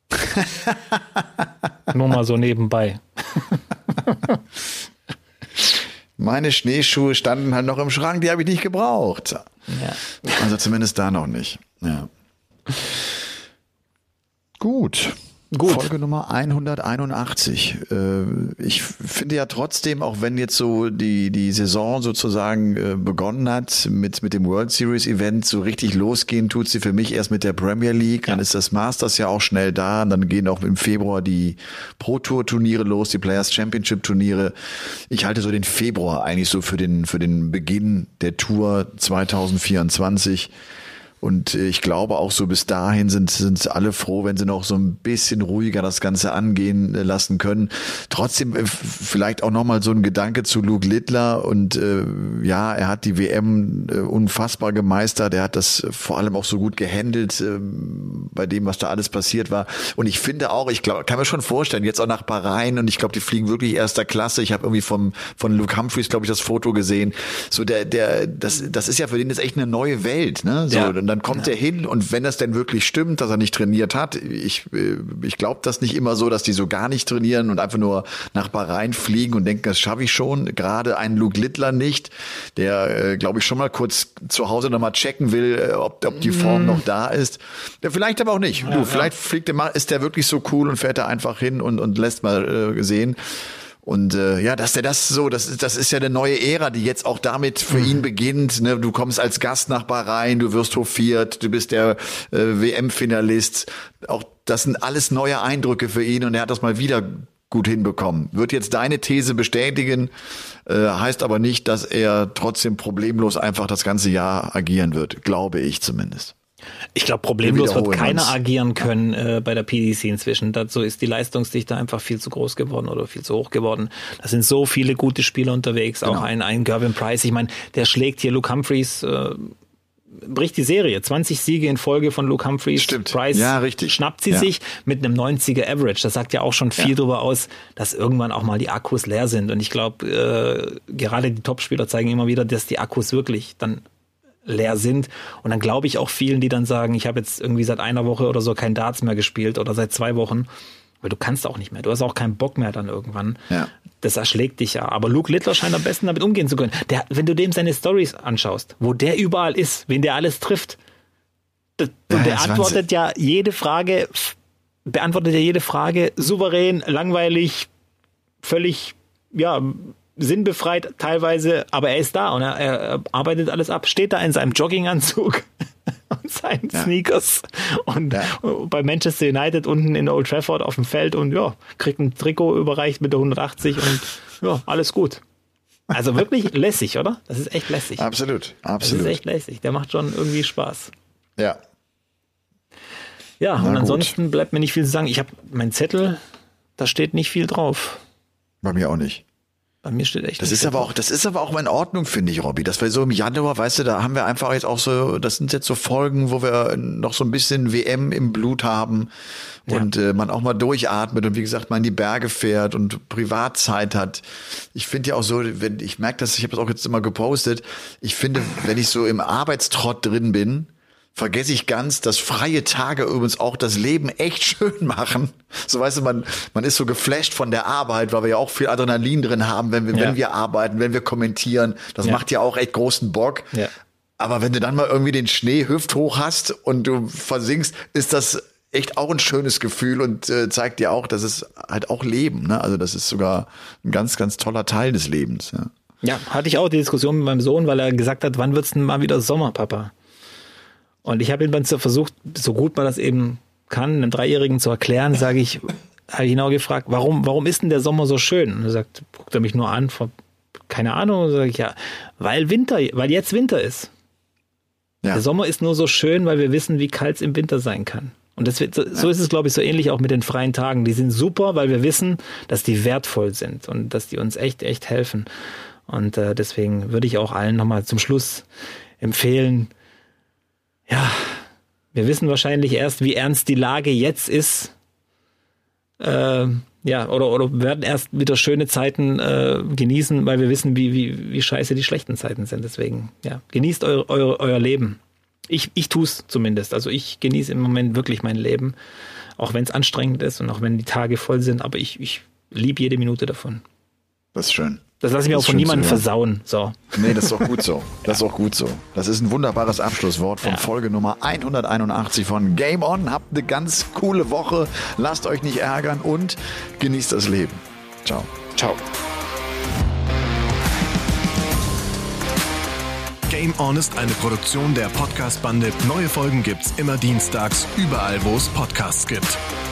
Nur mal so nebenbei. Meine Schneeschuhe standen halt noch im Schrank, die habe ich nicht gebraucht. Ja. Also zumindest da noch nicht. Ja. Gut. Gut. Folge Nummer hunderteinundachtzig. Ich finde ja trotzdem, auch wenn jetzt so die die Saison sozusagen begonnen hat mit mit dem World Series Event, so richtig losgehen tut sie für mich erst mit der Premier League. Ja. Dann ist das Masters ja auch schnell da. Und dann gehen auch im Februar die Pro Tour Turniere los, die Players Championship Turniere. Ich halte so den Februar eigentlich so für den für den Beginn der Tour zwanzig vierundzwanzig. Und ich glaube auch so bis dahin sind sind alle froh, wenn sie noch so ein bisschen ruhiger das Ganze angehen lassen können. Trotzdem vielleicht auch nochmal so ein Gedanke zu Luke Littler. Und äh, ja, er hat die W M äh, unfassbar gemeistert. Er hat das vor allem auch so gut gehandelt äh, bei dem, was da alles passiert war. Und ich finde auch, ich glaube, kann mir schon vorstellen, jetzt auch nach Bahrain, und ich glaube, die fliegen wirklich erster Klasse. Ich habe irgendwie vom von Luke Humphries, glaube ich, das Foto gesehen. So der der das das ist ja für den jetzt echt eine neue Welt, ne? So, ja. Und dann kommt ja. er hin, und wenn das denn wirklich stimmt, dass er nicht trainiert hat, ich ich glaube das nicht immer so, dass die so gar nicht trainieren und einfach nur nach Bahrain fliegen und denken, das schaffe ich schon. Gerade ein Luke Littler nicht, der, glaube ich, schon mal kurz zu Hause nochmal checken will, ob, ob die Form mm. noch da ist. Ja, vielleicht aber auch nicht. Ja, du, vielleicht ja. fliegt der, ist der wirklich so cool und fährt er einfach hin und, und lässt mal äh, sehen. Und äh, ja, dass der das so, das ist das ist ja eine neue Ära, die jetzt auch damit für ihn beginnt. Ne? Du kommst als Gast nach Bahrain, du wirst hofiert, du bist der äh, W M-Finalist. Auch das sind alles neue Eindrücke für ihn, und er hat das mal wieder gut hinbekommen. Wird jetzt deine These bestätigen, äh, heißt aber nicht, dass er trotzdem problemlos einfach das ganze Jahr agieren wird, glaube ich zumindest. Ich glaube, problemlos wird keiner uns. agieren können äh, bei der P D C inzwischen. Dazu ist die Leistungsdichte einfach viel zu groß geworden oder viel zu hoch geworden. Da sind so viele gute Spieler unterwegs, genau. Auch ein, ein Gervin Price. Ich meine, der schlägt hier Luke Humphries, äh, bricht die Serie. zwanzig Siege in Folge von Luke Humphries. Stimmt. Price ja, richtig. schnappt sie ja. sich mit einem neunziger Average. Das sagt ja auch schon viel ja. darüber aus, dass irgendwann auch mal die Akkus leer sind. Und ich glaube, äh, gerade die Topspieler zeigen immer wieder, dass die Akkus wirklich dann leer sind. Und dann glaube ich auch vielen, die dann sagen, ich habe jetzt irgendwie seit einer Woche oder so kein Darts mehr gespielt oder seit zwei Wochen, weil du kannst auch nicht mehr. Du hast auch keinen Bock mehr dann irgendwann. Ja. Das erschlägt dich ja. Aber Luke Littler scheint am besten damit umgehen zu können. Der, wenn du dem seine Stories anschaust, wo der überall ist, wen der alles trifft, und ja, der antwortet ja jede Frage, beantwortet ja jede Frage souverän, langweilig, völlig, ja, sinnbefreit teilweise, aber er ist da und er, er arbeitet alles ab. Steht da in seinem Jogginganzug und seinen ja. Sneakers und ja. bei Manchester United unten in Old Trafford auf dem Feld und ja, kriegt ein Trikot überreicht mit der hundertachtzig und ja, alles gut. Also wirklich lässig, oder? Das ist echt lässig. Absolut, absolut. Das ist echt lässig. Der macht schon irgendwie Spaß. Ja. Ja, Na und ansonsten gut. bleibt mir nicht viel zu sagen. Ich habe meinen Zettel, da steht nicht viel drauf. Bei mir auch nicht. Bei mir steht echt. Das ist aber auch, das ist aber auch in Ordnung, finde ich, Robby. Das war so im Januar, weißt du, da haben wir einfach jetzt auch so, das sind jetzt so Folgen, wo wir noch so ein bisschen W M im Blut haben und ja. äh, man auch mal durchatmet und wie gesagt, mal in die Berge fährt und Privatzeit hat. Ich finde ja auch so, wenn ich merke das, ich habe das auch jetzt immer gepostet, ich finde, wenn ich so im Arbeitstrott drin bin, vergesse ich ganz, dass freie Tage übrigens auch das Leben echt schön machen. So, weißt du, man, man ist so geflasht von der Arbeit, weil wir ja auch viel Adrenalin drin haben, wenn wir, ja. wenn wir arbeiten, wenn wir kommentieren. Das ja. macht ja auch echt großen Bock. Ja. Aber wenn du dann mal irgendwie den Schnee hüfthoch hast und du versinkst, ist das echt auch ein schönes Gefühl und äh, zeigt dir auch, dass es halt auch Leben, ne? Also das ist sogar ein ganz, ganz toller Teil des Lebens. Ja, ja, hatte ich auch die Diskussion mit meinem Sohn, weil er gesagt hat, wann wird's denn mal wieder Sommer, Papa? Und ich habe ihn dann versucht, so gut man das eben kann, einem Dreijährigen zu erklären, sage ich, habe ich ihn auch gefragt, warum, warum ist denn der Sommer so schön? Und er sagt, guckt er mich nur an, vor, keine Ahnung, sage ich, ja, weil Winter, weil jetzt Winter ist. Ja. Der Sommer ist nur so schön, weil wir wissen, wie kalt es im Winter sein kann. Und das wird, so, so ist es, glaube ich, so ähnlich auch mit den freien Tagen. Die sind super, weil wir wissen, dass die wertvoll sind und dass die uns echt, echt helfen. Und äh, deswegen würde ich auch allen nochmal zum Schluss empfehlen, ja, wir wissen wahrscheinlich erst, wie ernst die Lage jetzt ist. Äh, ja, oder, oder werden erst wieder schöne Zeiten äh, genießen, weil wir wissen, wie, wie, wie scheiße die schlechten Zeiten sind. Deswegen, ja, genießt eu, eu, euer Leben. Ich, ich tue es zumindest. Also ich genieße im Moment wirklich mein Leben, auch wenn es anstrengend ist und auch wenn die Tage voll sind. Aber ich, ich liebe jede Minute davon. Das ist schön. Das lasse ich mir auch von niemandem versauen. So. Nee, das ist doch gut so. Das ist auch gut so. Das ist ein wunderbares Abschlusswort von ja. Folge Nummer hunderteinundachtzig von Game On. Habt eine ganz coole Woche. Lasst euch nicht ärgern und genießt das Leben. Ciao. Ciao. Game On ist eine Produktion der Podcast-Bande. Neue Folgen gibt's immer dienstags, überall, wo es Podcasts gibt.